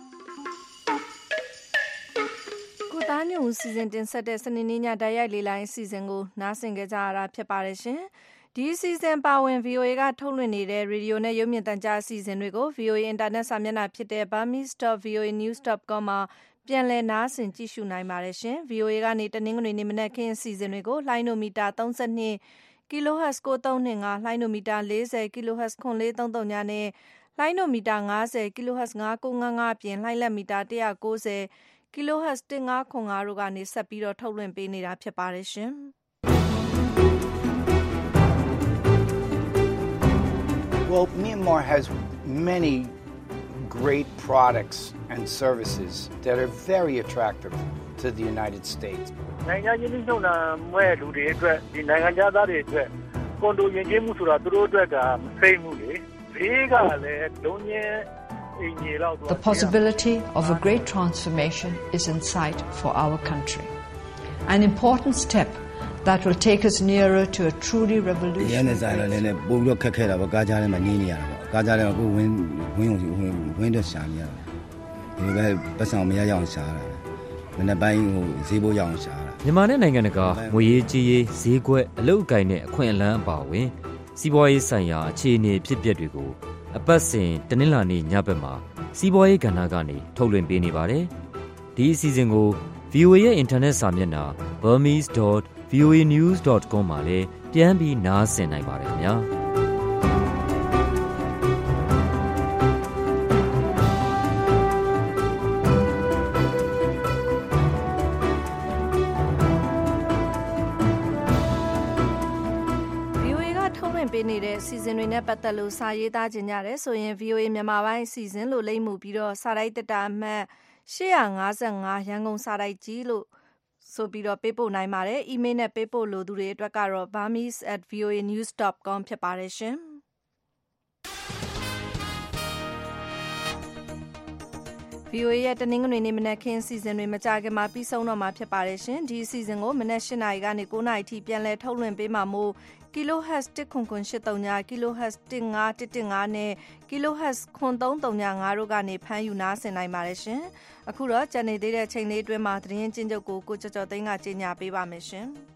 ကိုသားညုံစီစဉ်တင်ဆက်တဲ့စနေနေ့ညတိုက်ရိုက်လေးလိုင်းအစီအစဉ်ကိုနားဆင်ကြကြရတာဖြစ်ပါတယ်ရှင်ဒီအစီအစဉ်ပါဝင် VOA ကထုတ်လွှင့်နေတဲ့ရေဒီယိုနဲ့ရုပ်မြင်သံကြားအစီအစဉ်တွေကို VOA အင်တာနက်စာမျက်နှာဖြစ်တဲ့ burmese.voanews.com မှာပြန်လည်နားဆင်ကြည့်ရှုနိုင်ပါတယ်ရှင်။ VOA ကနေတနင်္ဂနွေနေ့မနက်ခင်းအစီအစဉ်တွေကိုလိုင်းနိုမီတာ32 kHz 9325 လိုင်းနိုမီတာ40 kHz 9433ညနဲ့လိုင်းနိုမီတာ50 kHz 5955အပြင်လိုင်းလက်မီတာ190 kHz 1505တို့ကနေဆက်ပြီးတော့ထုတ်လွှင့်ပေးနေတာဖြစ်ပါတယ်ရှင်။ Well, Myanmar has many great products and services that are very attractive to the United States. နိုင်ငံချင်းနှုတ်နာမဲ့လူတွေအတွက်ဒီနိုင်ငံသားတွေအတွက်ကွန်ဒိုယဉ်ကျေးမှုဆိုတာသူတို့အတွက်ကမသိမှုလေဘေးကလည်းလုံးချင်းအင်ကြီးလောက် The possibility of a great transformation is in sight for our country. An important step that will take us nearer to a truly revolutionary. ရန်ဆိုင်လည်းလည်းပို့ပြီးတော့ခက်ခဲတာပေါ့ကားကြားထဲမှာနေနေရတာပေါ့ကားကြားထဲမှာကိုဝင်းတော့ရှာနေရတယ်ဒီပဲပတ်ဆောင်မရရအောင်ရှာတာမနေ့ပိုင်းဈေးဘိုးရအောင်ရှာတာမြန်မာနဲ့နိုင်ငံတကာငွေရေးကြေးရေးဈေးကွက်အလုပ်အကိုင်နဲ့အခွင့်အလမ်းအပါအဝင်စီးပွားရေးဆိုင်ရာအခြေအနေဖြစ်ပျက်တွေကိုအပတ်စဉ်တနင်္လာနေ့ညဘက်မှာစီးပွားရေးကဏ္ဍကနေထုတ်လွှင့်ပေးနေပါတယ်ဒီအစီအစဉ်ကို VOA ရဲ့အင်တာနက်စာမျက်နှာ burmese.voanews.com မှာလည်းပြန်ပြီးနားဆင်နိုင်ပါတယ်ခင်ဗျာပေးနေတဲ့အစီအစဉ်တွေနဲ့ပတ်သက်လို့စာရေးသားခြင်းကြတယ်ဆိုရင် VOA မြန်မာပိုင်းအစီအစဉ်လို့လိမ့်မှုပြီးတော့စာရိုက်တက်တာအမှတ်855ရန်ကုန်စာရိုက်ကြီးလို့ဆိုပြီးတော့ပေးပို့နိုင်ပါတယ်။ email နဲ့ပေးပို့လို့သူတွေအတွက်ကတော့ burmese@voanews.com ဖြစ်ပါတယ်ရှင်။ VOA ရဲ့တနင်္ဂနွေနေ့မနက်ခင်းအစီအစဉ်တွေမကြခင်မှာပြီးဆုံးတော့မှာဖြစ်ပါတယ်ရှင်။ဒီအစီအစဉ်ကိုမနက်8:00နာရီကနေ9:00နာရီထိပြန်လည်ထုတ်လွှင့်ပေးမှာမို့kHz 10983 kHz 15115နဲ့ kHz 9335တို့ကနေဖမ်းယူနားဆင်နိုင်ပါတယ်ရှင်။အခုတော့ကြံနေသေးတဲ့ချိန်လေးအတွင်းမှာသတင်းချင်းချုပ်ကိုကျော်ကျော်သိန်းကကြေညာပေးပါမယ်ရှင်။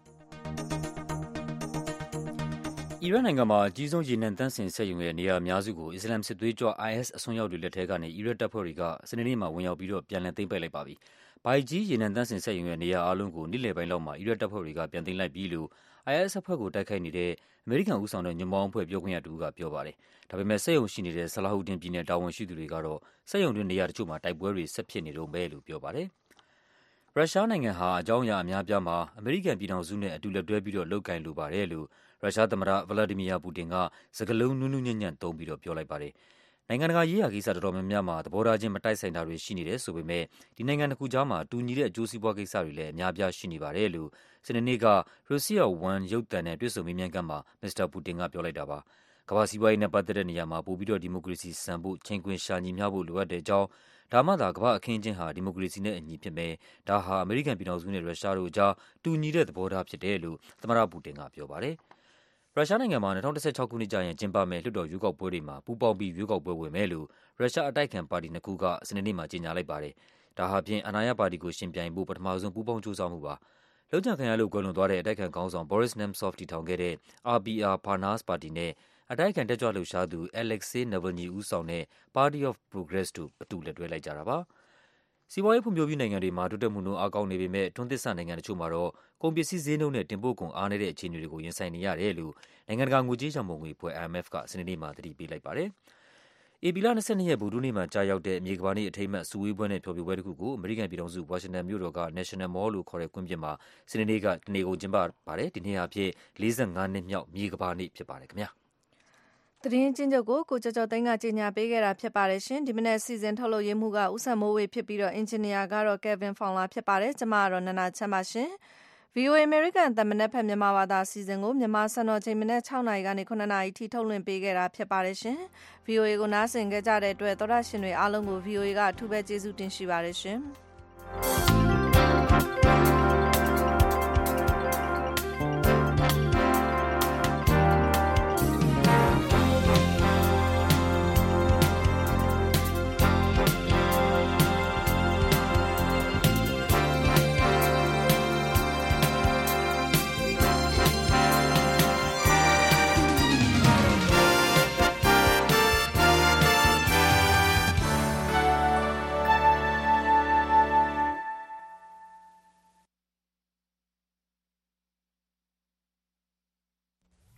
အီရတ်နိုင်ငံမှာအကြီးဆုံးရေနံသန့်စင်စက်ရုံရဲ့နေရာအများစုကိုအစ္စလာမ်စစ်သွေးကြွ IS အစွန်းရောက်တွေလက်ထက်ကနေအီရတ်တပ်ဖွဲ့တွေကစနေနေ့မှာဝင်ရောက်ပြီးတော့ပြန်လည်သိမ်းပိုက်လိုက်ပါပြီ။ဘိုင်ဂျီရေနံသန့်စင်စက်ရုံရဲ့နေရာအလုံးကိုနေ့လယ်ပိုင်းလောက်မှာအီရတ်တပ်ဖွဲ့တွေကပြန်သိမ်းလိုက်ပြီးလို့ IS အဖွဲ့ကိုတိုက်ခိုက်နေတဲ့အမေရိကန်ဦးဆောင်တဲ့ညွန့်ပေါင်းအဖွဲ့ပြောခွင့်ရတူကပြောပါတယ်။ဒါပေမဲ့စက်ရုံရှိနေတဲ့ဆလာဟူဒင်ပြည်နယ်တာဝန်ရှိသူတွေကတော့စက်ရုံတွင်နေရာတချို့မှာတိုက်ပွဲတွေဆက်ဖြစ်နေတော့မယ်လို့ပြောပါတယ်။ရုရှားနိုင်ငံဟာအကြောင်းအရာအများပြားမှာအမေရိကန်ပြည်ထောင်စုနဲ့အတူလက်တွဲပြီးတော့လုပ်ကိုင်လိုပါတယ်လို့ရုရှားသမ္မတဗလာဒီမီယာပူတင်ကစကားလုံးနူးနူးညံ့ညံ့သုံးပြီးတော့ပြောလိုက်ပါတယ်။နိုင်ငံတကာရေးရာကိစ္စတော်တော်များများမှာသဘောထားချင်းမတိုက်ဆိုင်တာတွေရှိနေတယ်ဆိုပေမဲ့ဒီနိုင်ငံတစ်ခုကြားမှာတူညီတဲ့အကျိုးစီးပွားကိစ္စတွေလည်းအများပြားရှိနေပါတယ်လို့စနေနေ့ကရုရှား1ရုပ်သံနဲ့တွေ့ဆုံမေးမြန်းခန်းမှာမစ္စတာပူတင်ကပြောလိုက်တာပါ။ကမ္ဘာစီးပွားရေးနဲ့ပတ်သက်တဲ့နေရာမှာပိုပြီးတော့ဒီမိုကရေစီစံဖို့ချိန်ခွင်ရှာညီမျှဖို့လိုအပ်တဲ့အကြောင်းဒါမှသာကမ္ဘာအခင်းအကျင်းဟာဒီမိုကရေစီနဲ့အညီဖြစ်မယ်။ဒါဟာအမေရိကန်ပြည်ထောင်စုနဲ့ရုရှားတို့အကြားတူညီတဲ့သဘောထားဖြစ်တယ်လို့သမ္မတပူတင်ကပြောပါတယ်။ရုရှားနိုင်ငံမှာ2016ခုနှစ်ကျရင်ကျင်းပမယ့်လွှတ်တော်ရွေးကောက်ပွဲတွေမှာပူးပေါင်းပြီးရွေးကောက်ပွဲဝင်မယ်လို့ရုရှားအတိုက်ခံပါတီနှစ်ခုကစနေနေ့မှာကြေညာလိုက်ပါတယ်။ဒါဟာဖြင့်အာဏာရပါတီကိုရှင်ပြိုင်ဖို့ပထမဆုံးပူးပေါင်းကြိုးစားမှုပါ။လုံခြုံခံရလို့ကွယ်လွန်သွားတဲ့အတိုက်ခံခေါင်းဆောင် Boris Nemtsov တည်ထောင်ခဲ့တဲ့ RPR Parnas ပါတီနဲ့အတိုက်ခံတက်ကြွလှုပ်ရှားသူ Alexei Navalny ဦးဆောင်တဲ့ Party of Progress တို့အတူလက်တွဲလိုက်ကြတာပါ။စီးပွားရေးဖွံ့ဖြိုးပြီးနိုင်ငံတွေမှာတိုးတက်မှုနှုန်းအားကောင်းနေပေမဲ့ထွန်းသစ်စနိုင်ငံတချို့မှာတော့ကုန်ပစ္စည်းဈေးနှုန်းနဲ့တင်ပို့ကုန်အားနည်းတဲ့အခြေအနေတွေကိုရင်ဆိုင်နေရတယ်လို့နိုင်ငံတကာငွေကြေးရန်ပုံငွေအဖွဲ့ IMF ကစနေနေ့မှာသတိပေးလိုက်ပါတယ်။ဧပြီလ22ရက်ဗုဒ္ဓနေ့မှာကြာရောက်တဲ့မြေကမ္ဘာနေ့အထိမ်းအမှတ်စုဝေးပွဲနဲ့ဖျော်ဖြေပွဲတစ်ခုကိုအမေရိကန်ပြည်ထောင်စုဝါရှင်တန်မြို့တော်က National Mall လို့ခေါ်တဲ့ကွင်းပြင်မှာစနေနေ့ကတနေ့ကုန်ကျင်းပပါတယ်။ဒီနေ့အဖြစ်45နှစ်မြောက်မြေကမ္ဘာနေ့ဖြစ်ပါတယ်ခင်ဗျာ။သတင်းချင်းချုပ်ကိုကျော်ကျော်သိန်းကကြေညာပေးခဲ့တာဖြစ်ပါတယ်ရှင်ဒီမနေ့စီစဉ်ထုတ်လုပ်ရေးမှုကဦးဆန်မိုးဝေဖြစ်ပြီးတော့အင်ဂျင်နီယာကတော့ Kevin Fowler ဖြစ်ပါတယ်ကျမကတော့နန္ဒချမ်းပါရှင် VOA American တမနက်ဖက်မြန်မာဘာသာစီစဉ်ကိုမြန်မာစံတော်ချိန်မနေ့6နာရီကနေ9နာရီထိထုတ်လွှင့်ပေးခဲ့တာဖြစ်ပါတယ်ရှင် VOA ကိုနားဆင်ကြတဲ့အတွက်သောရရှင်တွေအားလုံးကို VOA ကအထူးပဲကျေးဇူးတင်ရှိပါတယ်ရှင်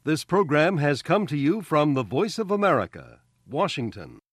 This program has come to you from the Voice of America, Washington.